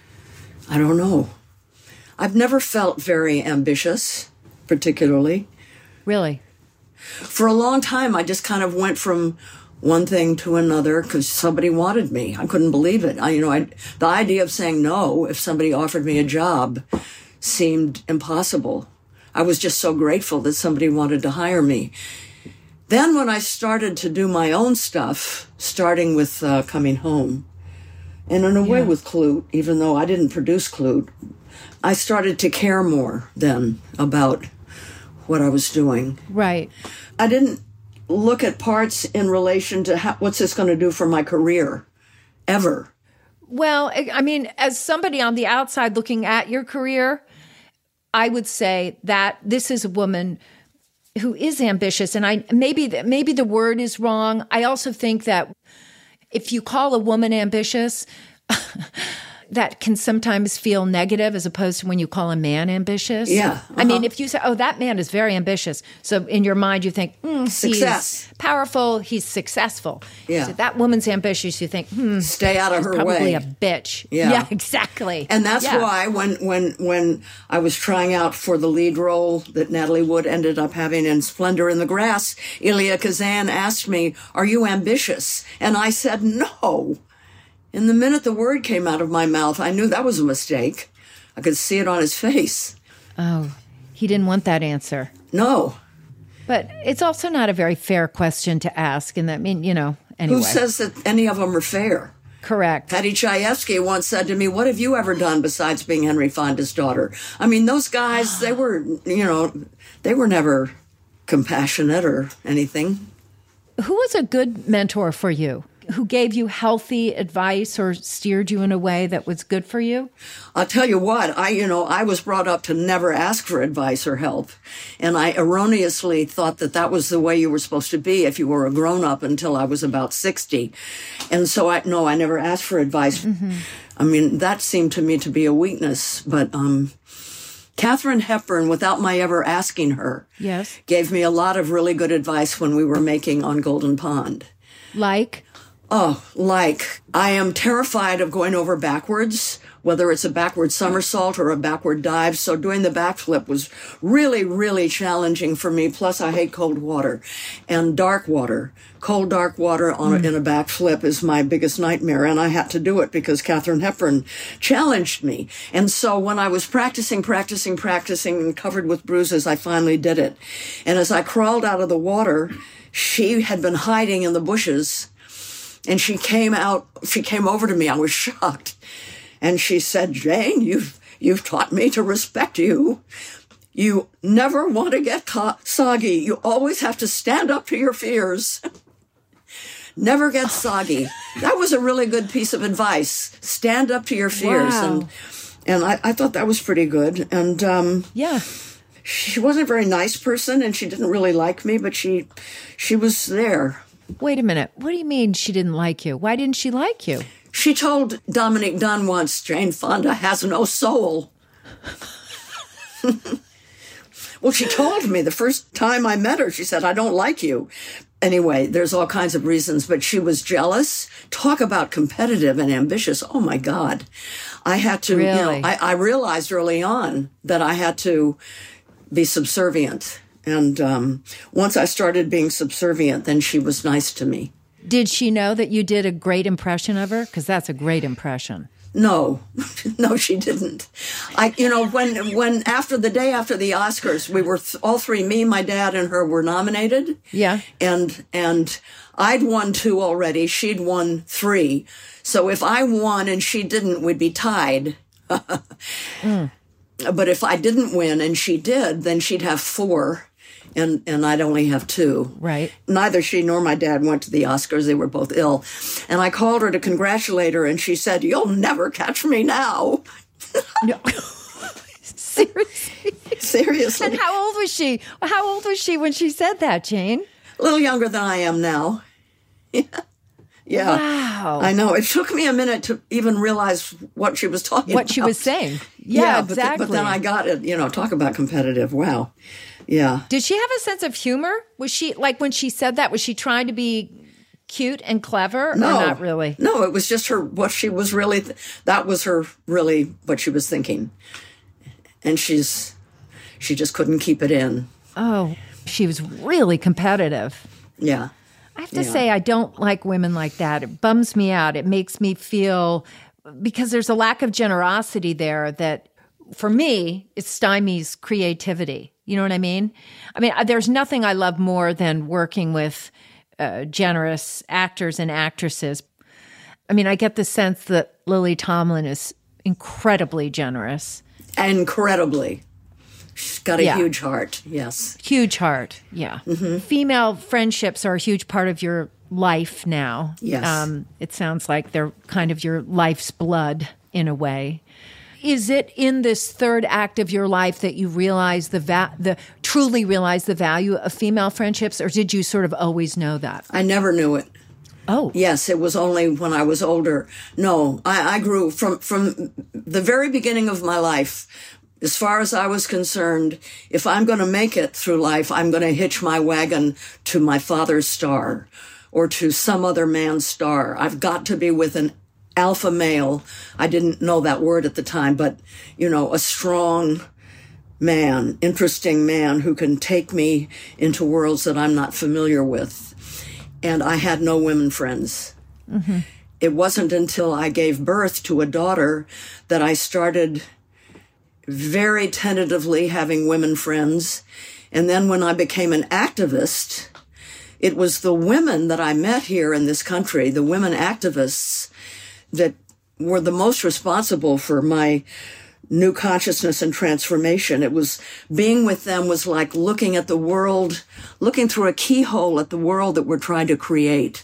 Speaker 4: I don't know. I've never felt very ambitious, particularly.
Speaker 1: Really?
Speaker 4: For a long time, I just kind of went from one thing to another because somebody wanted me. I couldn't believe it. I, you know, I, the idea of saying no if somebody offered me a job seemed impossible. I was just so grateful that somebody wanted to hire me. Then when I started to do my own stuff, starting with uh, Coming Home, and in a yeah. way with Klute, even though I didn't produce Klute, I started to care more then about what I was doing.
Speaker 1: Right.
Speaker 4: I didn't look at parts in relation to how, what's this going to do for my career, ever.
Speaker 1: Well, I mean, as somebody on the outside looking at your career, I would say that this is a woman who is ambitious, and I maybe maybe the word is wrong. I also think that if you call a woman ambitious, that can sometimes feel negative as opposed to when you call a man ambitious.
Speaker 4: Yeah. Uh-huh.
Speaker 1: I mean, if you say, oh, that man is very ambitious. So in your mind, you think, mm,
Speaker 4: Success.
Speaker 1: he's powerful, he's successful.
Speaker 4: Yeah.
Speaker 1: So that woman's ambitious, you think, hmm.
Speaker 4: Stay out of her
Speaker 1: probably
Speaker 4: way.
Speaker 1: a bitch.
Speaker 4: Yeah.
Speaker 1: Yeah, exactly.
Speaker 4: And that's
Speaker 1: yeah.
Speaker 4: why when, when, when I was trying out for the lead role that Natalie Wood ended up having in Splendor in the Grass, Elia Kazan asked me, are you ambitious? And I said, no. And the minute the word came out of my mouth, I knew that was a mistake. I could see it on his face.
Speaker 1: Oh, he didn't want that answer.
Speaker 4: No.
Speaker 1: But it's also not a very fair question to ask. And that, I mean, you know, anyway.
Speaker 4: Who says that any of them are fair?
Speaker 1: Correct.
Speaker 4: Patty Chayefsky once said to me, what have you ever done besides being Henry Fonda's daughter? I mean, those guys, they were, you know, they were never compassionate or anything.
Speaker 1: Who was a good mentor for you? Who gave you healthy advice or steered you in a way that was good for you?
Speaker 4: I'll tell you what, I, you know, I was brought up to never ask for advice or help. And I erroneously thought that that was the way you were supposed to be if you were a grown-up until I was about sixty. And so I, no, I never asked for advice. Mm-hmm. I mean, that seemed to me to be a weakness. But, um, Katharine Hepburn, without my ever asking her,
Speaker 1: yes,
Speaker 4: gave me a lot of really good advice when we were making On Golden Pond.
Speaker 1: Like?
Speaker 4: Oh, like, I am terrified of going over backwards whether it's a backward somersault or a backward dive. So doing the backflip was really, really challenging for me. Plus, I hate cold water and dark water. Cold, dark water on a, in a backflip is my biggest nightmare. And I had to do it because Katharine Hepburn challenged me. And so when I was practicing, practicing, practicing and covered with bruises, I finally did it. And as I crawled out of the water, she had been hiding in the bushes. And she came out, she came over to me. I was shocked. And she said, Jane, you've, you've taught me to respect you. You never want to get co- soggy. You always have to stand up to your fears. Never get soggy. That was a really good piece of advice. Stand up to your fears.
Speaker 1: Wow.
Speaker 4: And, and I, I thought that was pretty good. And, um,
Speaker 1: Yeah.
Speaker 4: she wasn't a very nice person and she didn't really like me, but she, she was there.
Speaker 1: Wait a minute. What do you mean she didn't like you? Why didn't she like you?
Speaker 4: She told Dominic Dunn once, Jane Fonda has no soul. Well, she told me the first time I met her, she said, I don't like you. Anyway, there's all kinds of reasons, but she was jealous. Talk about competitive and ambitious. Oh, my God. I had to,
Speaker 1: Really?
Speaker 4: you know, I, I realized early on that I had to be subservient. And um, once I started being subservient, then she was nice to me.
Speaker 1: Did she know that you did a great impression of her? Because that's a great impression.
Speaker 4: No, no, she didn't. I, you know, when, when after the day after the Oscars, we were th- all three, me, my dad, and her were nominated.
Speaker 1: Yeah.
Speaker 4: And, and I'd won two already. She'd won three. So if I won and she didn't, we'd be tied. mm. But if I didn't win and she did, then she'd have four. And, and I'd only have two.
Speaker 1: Right.
Speaker 4: Neither she nor my dad went to the Oscars. They were both ill. And I called her to congratulate her, and she said, you'll never catch me now.
Speaker 1: No. Seriously?
Speaker 4: Seriously.
Speaker 1: And how old was she? How old was she when she said that, Jane?
Speaker 4: A little younger than I am now. Yeah. Yeah.
Speaker 1: Wow.
Speaker 4: I know. It took me a minute to even realize what she was talking
Speaker 1: What
Speaker 4: about.
Speaker 1: she was saying. Yeah,
Speaker 4: yeah but
Speaker 1: exactly.
Speaker 4: Th- but then I got it. You know, talk about competitive. Wow. Yeah.
Speaker 1: Did she have a sense of humor? Was she, like when she said that, was she trying to be cute and clever
Speaker 4: No,
Speaker 1: or not really?
Speaker 4: No, it was just her, what she was really, th- that was her really, what she was thinking. And she's, she just couldn't keep it in.
Speaker 1: Oh, she was really competitive.
Speaker 4: Yeah.
Speaker 1: I have to
Speaker 4: Yeah.
Speaker 1: say, I don't like women like that. It bums me out. It makes me feel, because there's a lack of generosity there that, for me, it stymies creativity. You know what I mean? I mean, there's nothing I love more than working with uh, generous actors and actresses. I mean, I get the sense that Lily Tomlin is incredibly generous.
Speaker 4: Incredibly. She's got a
Speaker 1: Yeah.
Speaker 4: huge heart. Yes.
Speaker 1: Huge heart, yeah. Mm-hmm. Female friendships are a huge part of your life now.
Speaker 4: Yes.
Speaker 1: Um, it sounds like they're kind of your life's blood in a way. Is it in this third act of your life that you realize the va- the truly realize the value of female friendships, or did you sort of always know that?
Speaker 4: I never knew it.
Speaker 1: Oh,
Speaker 4: Yes, it was only when I was older. No, I, I grew from, from the very beginning of my life. As far as I was concerned, if I'm going to make it through life, I'm going to hitch my wagon to my father's star or to some other man's star. I've got to be with an alpha male. I didn't know that word at the time, but, you know, a strong man, interesting man who can take me into worlds that I'm not familiar with. And I had no women friends. Mm-hmm. It wasn't until I gave birth to a daughter that I started very tentatively having women friends. And then when I became an activist, it was the women that I met here in this country, the women activists, that were the most responsible for my new consciousness and transformation. It was, being with them was like looking at the world, looking through a keyhole at the world that we're trying to create.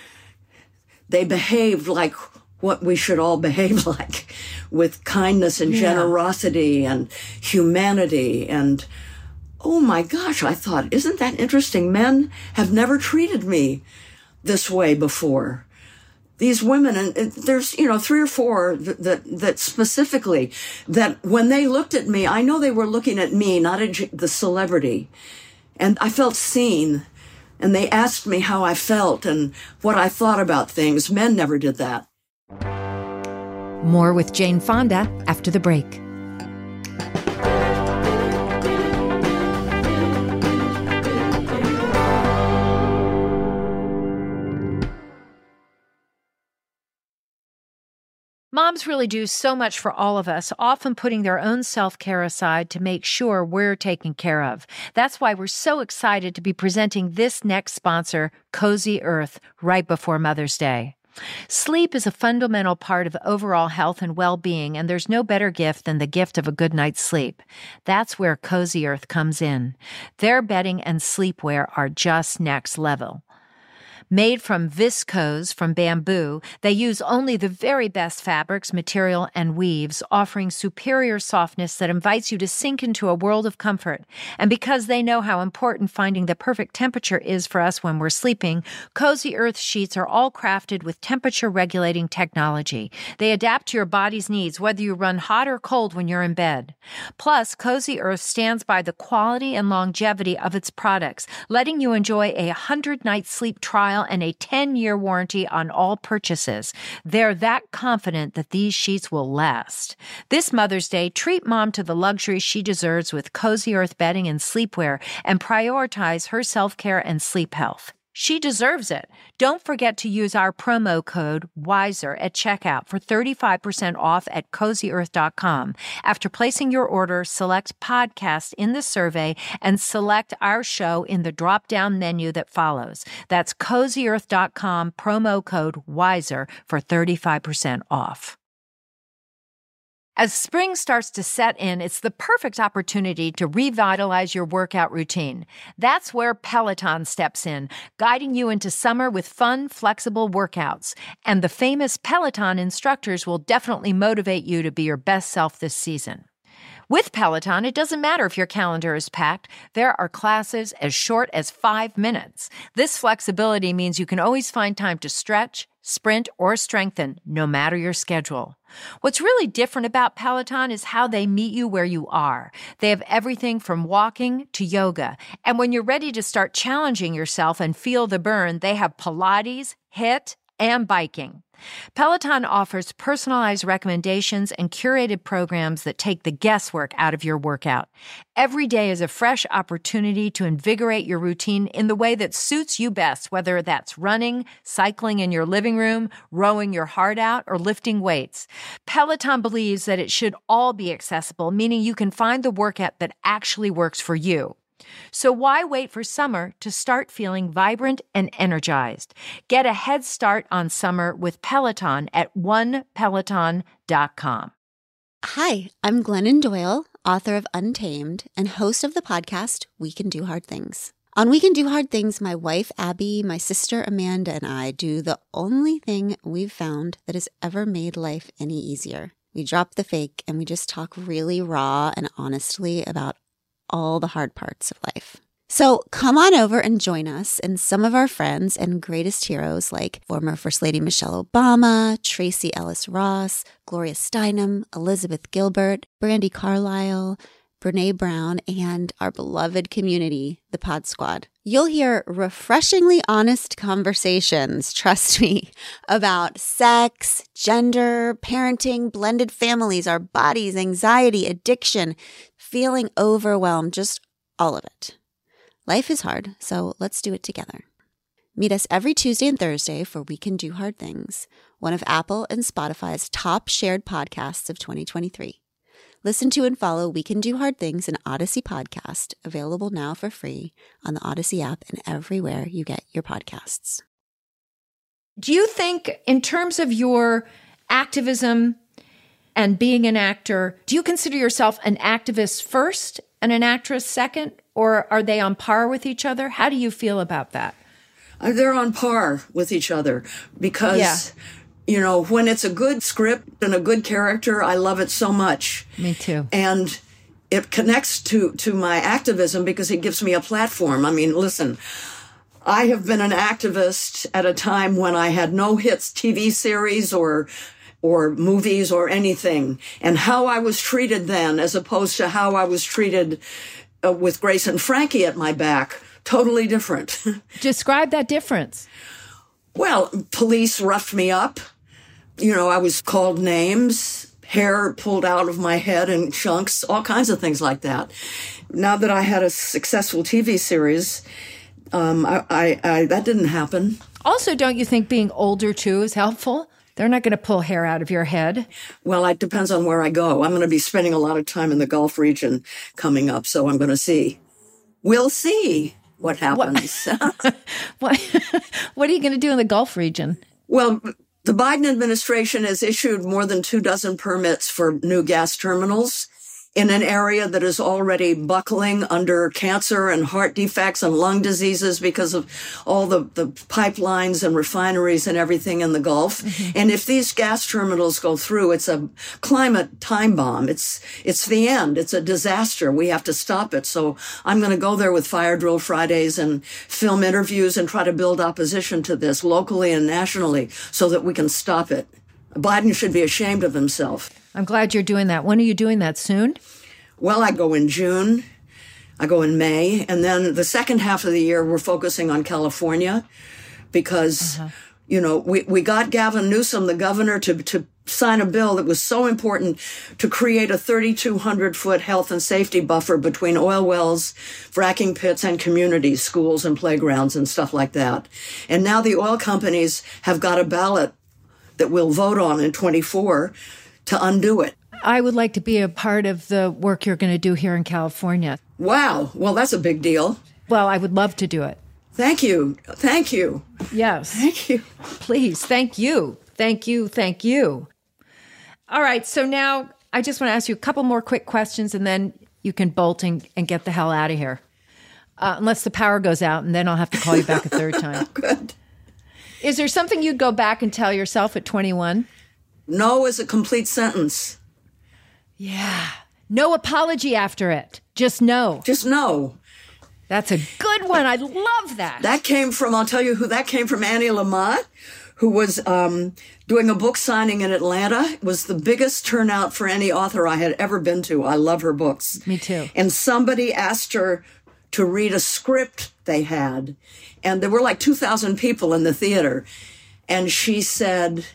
Speaker 4: They behaved like what we should all behave like, with kindness and
Speaker 1: Yeah.
Speaker 4: generosity and humanity. And oh my gosh, I thought, isn't that interesting? Men have never treated me this way before. These women, and there's, you know, three or four that, that, that specifically, that when they looked at me, I know they were looking at me, not at the celebrity. And I felt seen. And they asked me how I felt and what I thought about things. Men never did that.
Speaker 2: More with Jane Fonda after the break.
Speaker 1: Moms really do so much for all of us, often putting their own self-care aside to make sure we're taken care of. That's why we're so excited to be presenting this next sponsor, Cozy Earth, right before Mother's Day. Sleep is a fundamental part of overall health and well-being, and there's no better gift than the gift of a good night's sleep. That's where Cozy Earth comes in. Their bedding and sleepwear are just next level. Made from viscose from bamboo, they use only the very best fabrics, material, and weaves, offering superior softness that invites you to sink into a world of comfort. And because they know how important finding the perfect temperature is for us when we're sleeping, Cozy Earth sheets are all crafted with temperature-regulating technology. They adapt to your body's needs, whether you run hot or cold when you're in bed. Plus, Cozy Earth stands by the quality and longevity of its products, letting you enjoy a hundred-night sleep trial and a ten-year warranty on all purchases. They're that confident that these sheets will last. This Mother's Day, treat Mom to the luxury she deserves with Cozy Earth bedding and sleepwear and prioritize her self-care and sleep health. She deserves it. Don't forget to use our promo code WISER at checkout for thirty-five percent off at cozy earth dot com. After placing your order, select podcast in the survey and select our show in the drop-down menu that follows. That's cozy earth dot com, promo code WISER for thirty-five percent off. As spring starts to set in, it's the perfect opportunity to revitalize your workout routine. That's where Peloton steps in, guiding you into summer with fun, flexible workouts. And the famous Peloton instructors will definitely motivate you to be your best self this season. With Peloton, it doesn't matter if your calendar is packed. There are classes as short as five minutes. This flexibility means you can always find time to stretch, sprint, or strengthen, no matter your schedule. What's really different about Peloton is how they meet you where you are. They have everything from walking to yoga. And when you're ready to start challenging yourself and feel the burn, they have Pilates, HIIT, and biking. Peloton offers personalized recommendations and curated programs that take the guesswork out of your workout. Every day is a fresh opportunity to invigorate your routine in the way that suits you best, whether that's running, cycling in your living room, rowing your heart out, or lifting weights. Peloton believes that it should all be accessible, meaning you can find the workout that actually works for you. So why wait for summer to start feeling vibrant and energized? Get a head start on summer with Peloton at one peloton dot com.
Speaker 6: Hi, I'm Glennon Doyle, author of Untamed and host of the podcast We Can Do Hard Things. On We Can Do Hard Things, my wife Abby, my sister Amanda, and I do the only thing we've found that has ever made life any easier. We drop the fake and we just talk really raw and honestly about all the hard parts of life. So come on over and join us and some of our friends and greatest heroes like former First Lady Michelle Obama, Tracy Ellis Ross, Gloria Steinem, Elizabeth Gilbert, Brandi Carlile, Brene Brown, and our beloved community, the Pod Squad. You'll hear refreshingly honest conversations, trust me, about sex, gender, parenting, blended families, our bodies, anxiety, addiction, feeling overwhelmed, just all of it. Life is hard, so let's do it together. Meet us every Tuesday and Thursday for We Can Do Hard Things, one of Apple and Spotify's top shared podcasts of twenty twenty-three. Listen to and follow We Can Do Hard Things, an Odyssey podcast, available now for free on the Odyssey app and everywhere you get your podcasts.
Speaker 1: Do you think, in terms of your activism and being an actor, do you consider yourself an activist first and an actress second, or are they on par with each other? How do you feel about that?
Speaker 4: Uh, they're on par with each other because, yeah. you know, when it's a good script and a good character, I love it so much.
Speaker 1: Me too.
Speaker 4: And it connects to, to my activism because it gives me a platform. I mean, listen, I have been an activist at a time when I had no hits T V series or or movies or anything, and how I was treated then as opposed to how I was treated uh, with Grace and Frankie at my back, totally different.
Speaker 1: Describe that difference.
Speaker 4: Well, police roughed me up. You know, I was called names, hair pulled out of my head in chunks, all kinds of things like that. Now that I had a successful T V series, um, I, I, I that didn't happen.
Speaker 1: Also, don't you think being older, too, is helpful? They're not going to pull hair out of your head.
Speaker 4: Well, it depends on where I go. I'm going to be spending a lot of time in the Gulf region coming up, so I'm going to see. We'll see what happens.
Speaker 1: What, what, what are you going to do in the Gulf region?
Speaker 4: Well, the Biden administration has issued more than two dozen permits for new gas terminals in an area that is already buckling under cancer and heart defects and lung diseases because of all the, the pipelines and refineries and everything in the Gulf. Mm-hmm. And if these gas terminals go through, it's a climate time bomb. It's, it's the end. It's a disaster. We have to stop it. So I'm going to go there with Fire Drill Fridays and film interviews and try to build opposition to this locally and nationally so that we can stop it. Biden should be ashamed of himself.
Speaker 1: I'm glad you're doing that. When are you doing that? Soon?
Speaker 4: Well, I go in June. I go in May. And then the second half of the year, we're focusing on California because, uh-huh. you know, we, we got Gavin Newsom, the governor, to, to sign a bill that was so important to create a thirty-two hundred foot health and safety buffer between oil wells, fracking pits, and communities, schools and playgrounds and stuff like that. And now the oil companies have got a ballot that we'll vote on in twenty-four to undo it.
Speaker 1: I would like to be a part of the work you're going to do here in California.
Speaker 4: Wow. Well, that's a big deal.
Speaker 1: Well, I would love to do it.
Speaker 4: Thank you. Thank you.
Speaker 1: Yes.
Speaker 4: Thank you.
Speaker 1: Please. Thank you. Thank you. Thank you. All right. So now I just want to ask you a couple more quick questions and then you can bolt and, and get the hell out of here. Uh, unless the power goes out and then I'll have to call you back a third time.
Speaker 4: Good.
Speaker 1: Is there something you'd go back and tell yourself at twenty-one?
Speaker 4: No is a complete sentence.
Speaker 1: Yeah. No apology after it. Just no.
Speaker 4: Just no.
Speaker 1: That's a good one. I love that.
Speaker 4: That came from, I'll tell you who that came from, Annie Lamott, who was um, doing a book signing in Atlanta. It was the biggest turnout for any author I had ever been to. I love her books.
Speaker 1: Me too.
Speaker 4: And somebody asked her to read a script they had. And there were like two thousand people in the theater. And she said,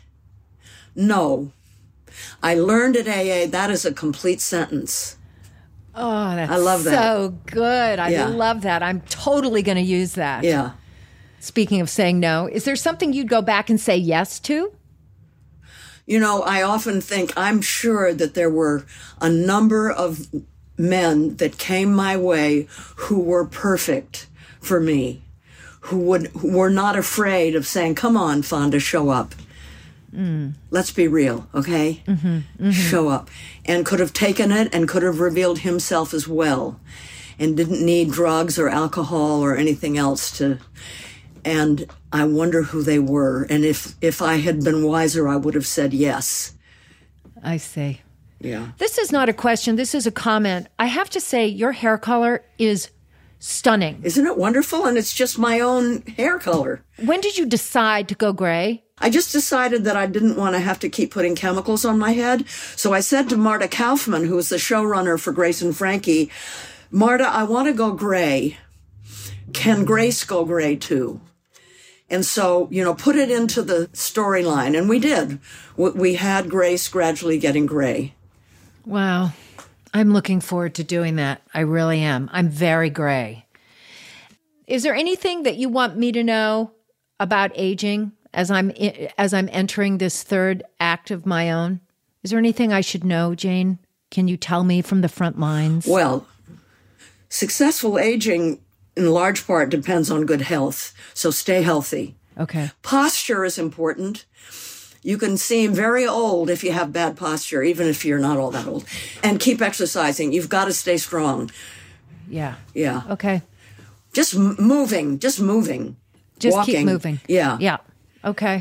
Speaker 4: no. I learned at A A that is a complete sentence.
Speaker 1: Oh, that's
Speaker 4: I love that.
Speaker 1: So good. I
Speaker 4: yeah.
Speaker 1: love that. I'm totally going to use that.
Speaker 4: Yeah.
Speaker 1: Speaking of saying no, is there something you'd go back and say yes to?
Speaker 4: You know, I often think, I'm sure that there were a number of men that came my way who were perfect for me, who would who were not afraid of saying, come on, Fonda, show up. Mm. Let's be real, okay? Mm-hmm, mm-hmm. Show up. And could have taken it and could have revealed himself as well and didn't need drugs or alcohol or anything else to... And I wonder who they were. And if, if I had been wiser, I would have said yes.
Speaker 1: I see.
Speaker 4: Yeah.
Speaker 1: This is not a question. This is a comment. I have to say, your hair color is stunning.
Speaker 4: Isn't it wonderful? And it's just my own hair color.
Speaker 1: When did you decide to go gray?
Speaker 4: I just decided that I didn't want to have to keep putting chemicals on my head. So I said to Marta Kaufman, who was the showrunner for Grace and Frankie, Marta, I want to go gray. Can Grace go gray too? And so, you know, put it into the storyline. And we did. We had Grace gradually getting gray.
Speaker 1: Wow. I'm looking forward to doing that. I really am. I'm very gray. Is there anything that you want me to know about aging as I'm as I'm entering this third act of my own? Is there anything I should know, Jane? Can you tell me from the front lines?
Speaker 4: Well, successful aging in large part depends on good health. So stay healthy.
Speaker 1: Okay.
Speaker 4: Posture is important. You can seem very old if you have bad posture, even if you're not all that old. And keep exercising. You've got to stay strong.
Speaker 1: Yeah.
Speaker 4: Yeah.
Speaker 1: Okay.
Speaker 4: Just m- moving. Just moving.
Speaker 1: Just
Speaker 4: Walking.
Speaker 1: keep moving.
Speaker 4: Yeah.
Speaker 1: Yeah. Okay.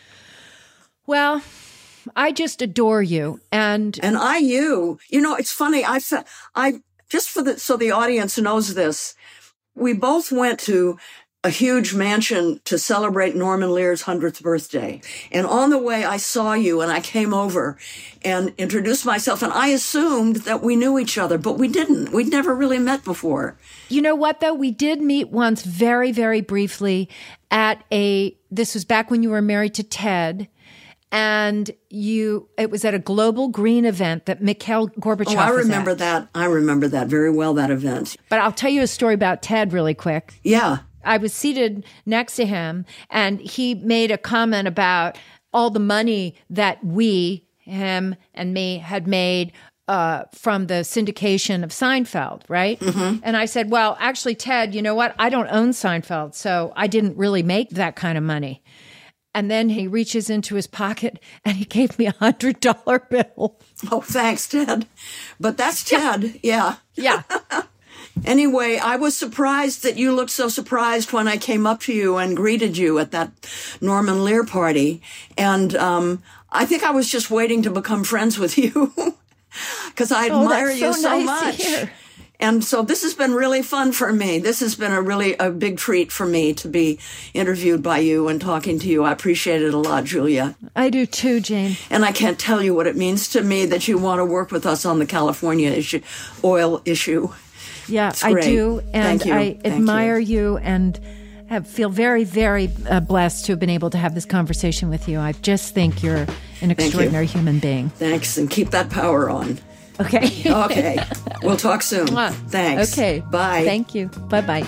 Speaker 1: Well, I just adore you. And
Speaker 4: and I you. You know, it's funny. I I just for the so the audience knows this. We both went to a huge mansion to celebrate Norman Lear's hundredth birthday. And on the way, I saw you and I came over and introduced myself. And I assumed that we knew each other, but we didn't. We'd never really met before.
Speaker 1: You know what, though? We did meet once very, very briefly at a, this was back when you were married to Ted. And you, it was at a Global Green event that Mikhail Gorbachev
Speaker 4: Oh, I
Speaker 1: was
Speaker 4: remember
Speaker 1: at.
Speaker 4: that. I remember that very well, that event.
Speaker 1: But I'll tell you a story about Ted really quick.
Speaker 4: Yeah.
Speaker 1: I was seated next to him, and he made a comment about all the money that we, him and me, had made uh, from the syndication of Seinfeld, right? Mm-hmm. And I said, well, actually, Ted, you know what? I don't own Seinfeld, so I didn't really make that kind of money. And then he reaches into his pocket, and he gave me a one hundred dollar bill.
Speaker 4: Oh, thanks, Ted. But that's Ted, yeah.
Speaker 1: Yeah.
Speaker 4: Anyway, I was surprised that you looked so surprised when I came up to you and greeted you at that Norman Lear party. And um, I think I was just waiting to become friends with you because I
Speaker 1: Oh,
Speaker 4: admire
Speaker 1: that's
Speaker 4: you
Speaker 1: so
Speaker 4: so
Speaker 1: nice to
Speaker 4: much.
Speaker 1: hear.
Speaker 4: And so this has been really fun for me. This has been a really a big treat for me to be interviewed by you and talking to you. I appreciate it a lot, Julia.
Speaker 1: I do too, Jane.
Speaker 4: And I can't tell you what it means to me that you want to work with us on the California issue, oil issue.
Speaker 1: Yeah,
Speaker 4: It's
Speaker 1: I
Speaker 4: great.
Speaker 1: do. And
Speaker 4: Thank you.
Speaker 1: I
Speaker 4: Thank
Speaker 1: admire
Speaker 4: you.
Speaker 1: you and have, feel very, very uh, blessed to have been able to have this conversation with you. I just think you're an extraordinary human being.
Speaker 4: Thanks, and keep that power on.
Speaker 1: Okay.
Speaker 4: Okay. We'll talk soon.
Speaker 1: Mwah.
Speaker 4: Thanks.
Speaker 1: Okay.
Speaker 4: Bye.
Speaker 1: Thank you. Bye-bye.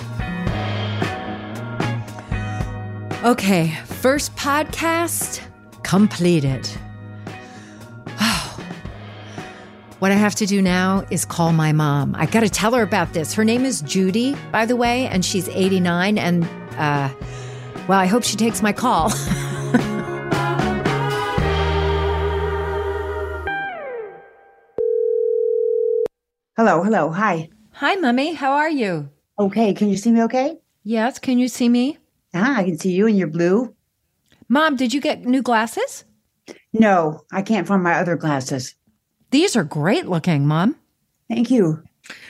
Speaker 1: Okay. First podcast completed. What I have to do now is call my mom. I got to tell her about this. Her name is Judy, by the way, and she's eighty-nine. And, uh, well, I hope she takes my call.
Speaker 7: Hello, hello, hi.
Speaker 1: Hi, Mummy. How are you?
Speaker 7: Okay, can you see me okay?
Speaker 1: Yes. Can you see me?
Speaker 7: Ah, I can see you in your blue.
Speaker 1: Mom, did you get new glasses?
Speaker 7: No, I can't find my other glasses.
Speaker 1: These are great looking, Mom.
Speaker 7: Thank you.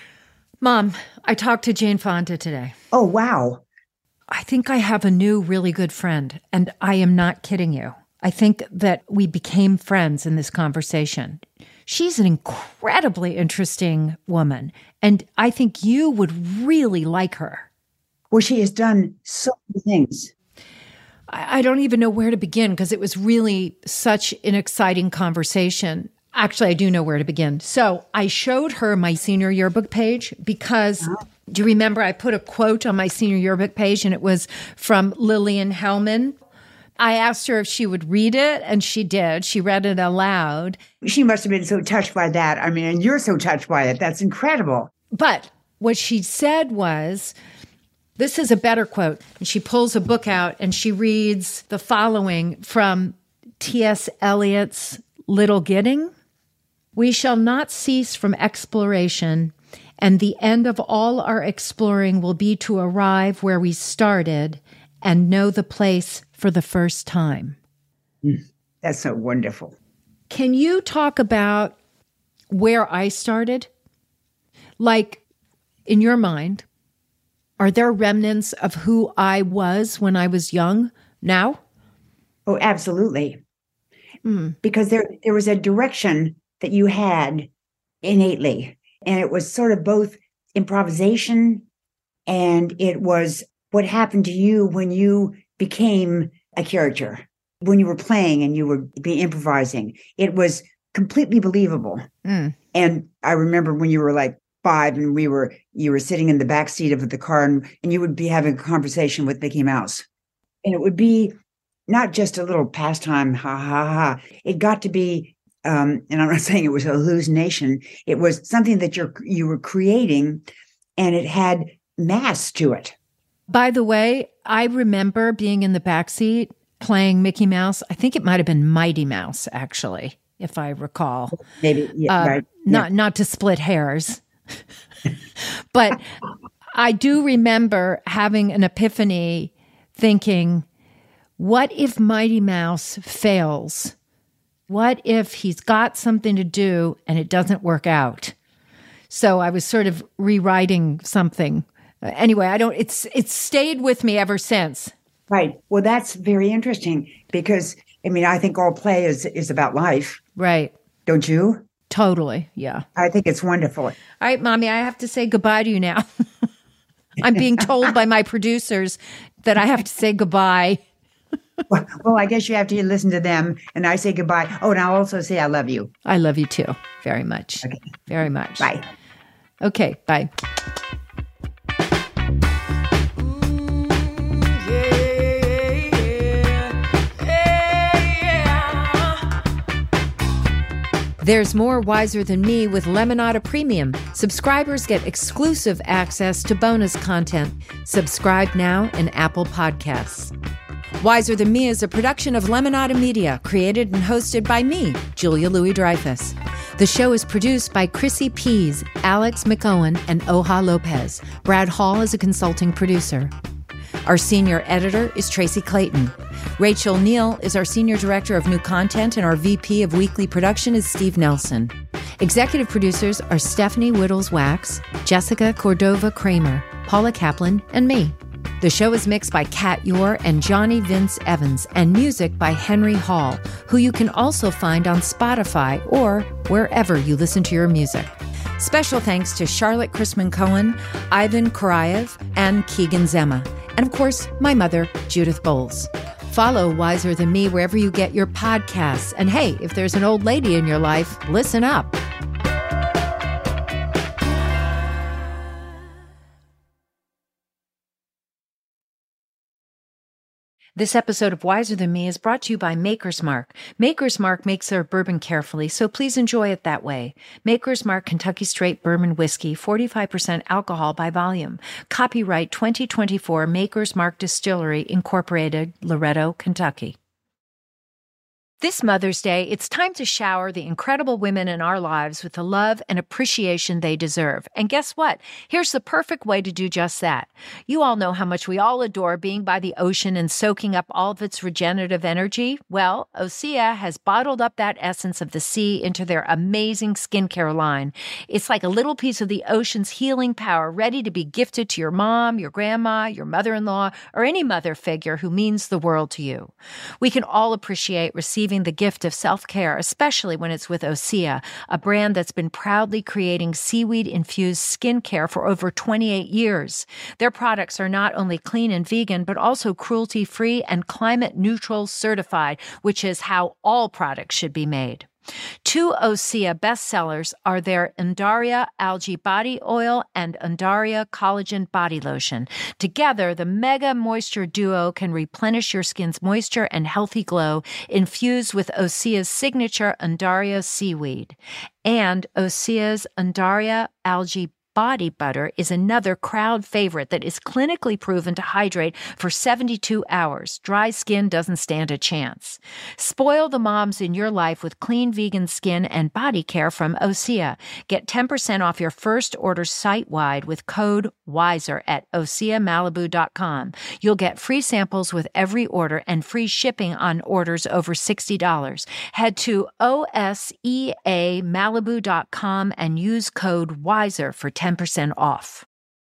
Speaker 1: Mom, I talked to Jane Fonda today.
Speaker 7: Oh, wow.
Speaker 1: I think I have a new really good friend, and I am not kidding you. I think that we became friends in this conversation. She's an incredibly interesting woman, and I think you would really like her.
Speaker 7: Well, she has done so many things.
Speaker 1: I, I don't even know where to begin because it was really such an exciting conversation. Actually, I do know where to begin. So I showed her my senior yearbook page because, do you remember I put a quote on my senior yearbook page and it was from Lillian Hellman? I asked her if she would read it, and she did. She read it aloud.
Speaker 7: She must have been so touched by that. I mean, and you're so touched by it. That's incredible.
Speaker 1: But what she said was, this is a better quote. And she pulls a book out and she reads the following from T S Eliot's Little Gidding. We shall not cease from exploration, and the end of all our exploring will be to arrive where we started and know the place for the first time.
Speaker 7: Mm, that's so wonderful.
Speaker 1: Can you talk about where I started? Like, in your mind, are there remnants of who I was when I was young now?
Speaker 7: Oh, absolutely.
Speaker 1: Mm.
Speaker 7: Because there, there was a direction that you had innately, and it was sort of both improvisation and it was what happened to you when you became a character, when you were playing and you were be improvising. It was completely believable.
Speaker 1: Mm.
Speaker 7: And I remember when you were like five and we were, you were sitting in the back seat of the car and, and you would be having a conversation with Mickey Mouse. And it would be not just a little pastime, ha, ha, ha. It got to be, um, and I'm not saying it was a hallucination. It was something that you're, you were creating, and it had mass to it.
Speaker 1: By the way, I remember being in the backseat playing Mickey Mouse. I think it might have been Mighty Mouse, actually, if I recall.
Speaker 7: Maybe, yeah,
Speaker 1: uh,
Speaker 7: right.
Speaker 1: Not
Speaker 7: Yeah.
Speaker 1: not to split hairs, but I do remember having an epiphany, thinking, "What if Mighty Mouse fails? What if he's got something to do and it doesn't work out?" So I was sort of rewriting something. Uh, anyway, I don't. It's it's stayed with me ever since.
Speaker 7: Right. Well, that's very interesting because, I mean, I think all play is is about life.
Speaker 1: Right.
Speaker 7: Don't you?
Speaker 1: Totally. Yeah.
Speaker 7: I think it's wonderful.
Speaker 1: All right, Mommy, I have to say goodbye to you now. I'm being told by my producers that I have to say goodbye.
Speaker 7: well, well, I guess you have to listen to them, and I say goodbye. Oh, and I'll also say I love you.
Speaker 1: I love you too, very much.
Speaker 7: Okay.
Speaker 1: Very much.
Speaker 7: Bye.
Speaker 1: Okay, bye. There's more Wiser Than Me with Lemonada Premium. Subscribers get exclusive access to bonus content. Subscribe now in Apple Podcasts. Wiser Than Me is a production of Lemonada Media, created and hosted by me, Julia Louis-Dreyfus. The show is produced by Chrissy Pease, Alex McOwen, and Oha Lopez. Brad Hall is a consulting producer. Our senior editor is Tracy Clayton. Rachel Neal is our senior director of new content, and our V P of weekly production is Steve Nelson. Executive producers are Stephanie Whittles-Wax, Jessica Cordova-Kramer, Paula Kaplan, and me. The show is mixed by Kat Yor and Johnny Vince Evans, and music by Henry Hall, who you can also find on Spotify or wherever you listen to your music. Special thanks to Charlotte Chrisman Cohen, Ivan Karayev, and Keegan Zema. And of course, my mother, Judith Bowles. Follow Wiser Than Me wherever you get your podcasts. And hey, if there's an old lady in your life, listen up. This episode of Wiser Than Me is brought to you by Maker's Mark. Maker's Mark makes their bourbon carefully, so please enjoy it that way. Maker's Mark Kentucky Straight Bourbon Whiskey, forty-five percent alcohol by volume. Copyright twenty twenty-four Maker's Mark Distillery, Incorporated, Loretto, Kentucky. This Mother's Day, it's time to shower the incredible women in our lives with the love and appreciation they deserve. And guess what? Here's the perfect way to do just that. You all know how much we all adore being by the ocean and soaking up all of its regenerative energy. Well, Osea has bottled up that essence of the sea into their amazing skincare line. It's like a little piece of the ocean's healing power ready to be gifted to your mom, your grandma, your mother-in-law, or any mother figure who means the world to you. We can all appreciate receiving the gift of self-care, especially when it's with Osea, a brand that's been proudly creating seaweed-infused skincare for over twenty-eight years. Their products are not only clean and vegan, but also cruelty-free and climate-neutral certified, which is how all products should be made. Two Osea bestsellers are their Undaria Algae Body Oil and Undaria Collagen Body Lotion. Together, the Mega Moisture Duo can replenish your skin's moisture and healthy glow, infused with Osea's signature Undaria seaweed. And Osea's Undaria Algae Body Butter is another crowd favorite that is clinically proven to hydrate for seventy-two hours. Dry skin doesn't stand a chance. Spoil the moms in your life with clean vegan skin and body care from Osea. Get ten percent off your first order site-wide with code WISER at osea malibu dot com. You'll get free samples with every order and free shipping on orders over sixty dollars. Head to osea malibu dot com and use code WISER for ten percent off.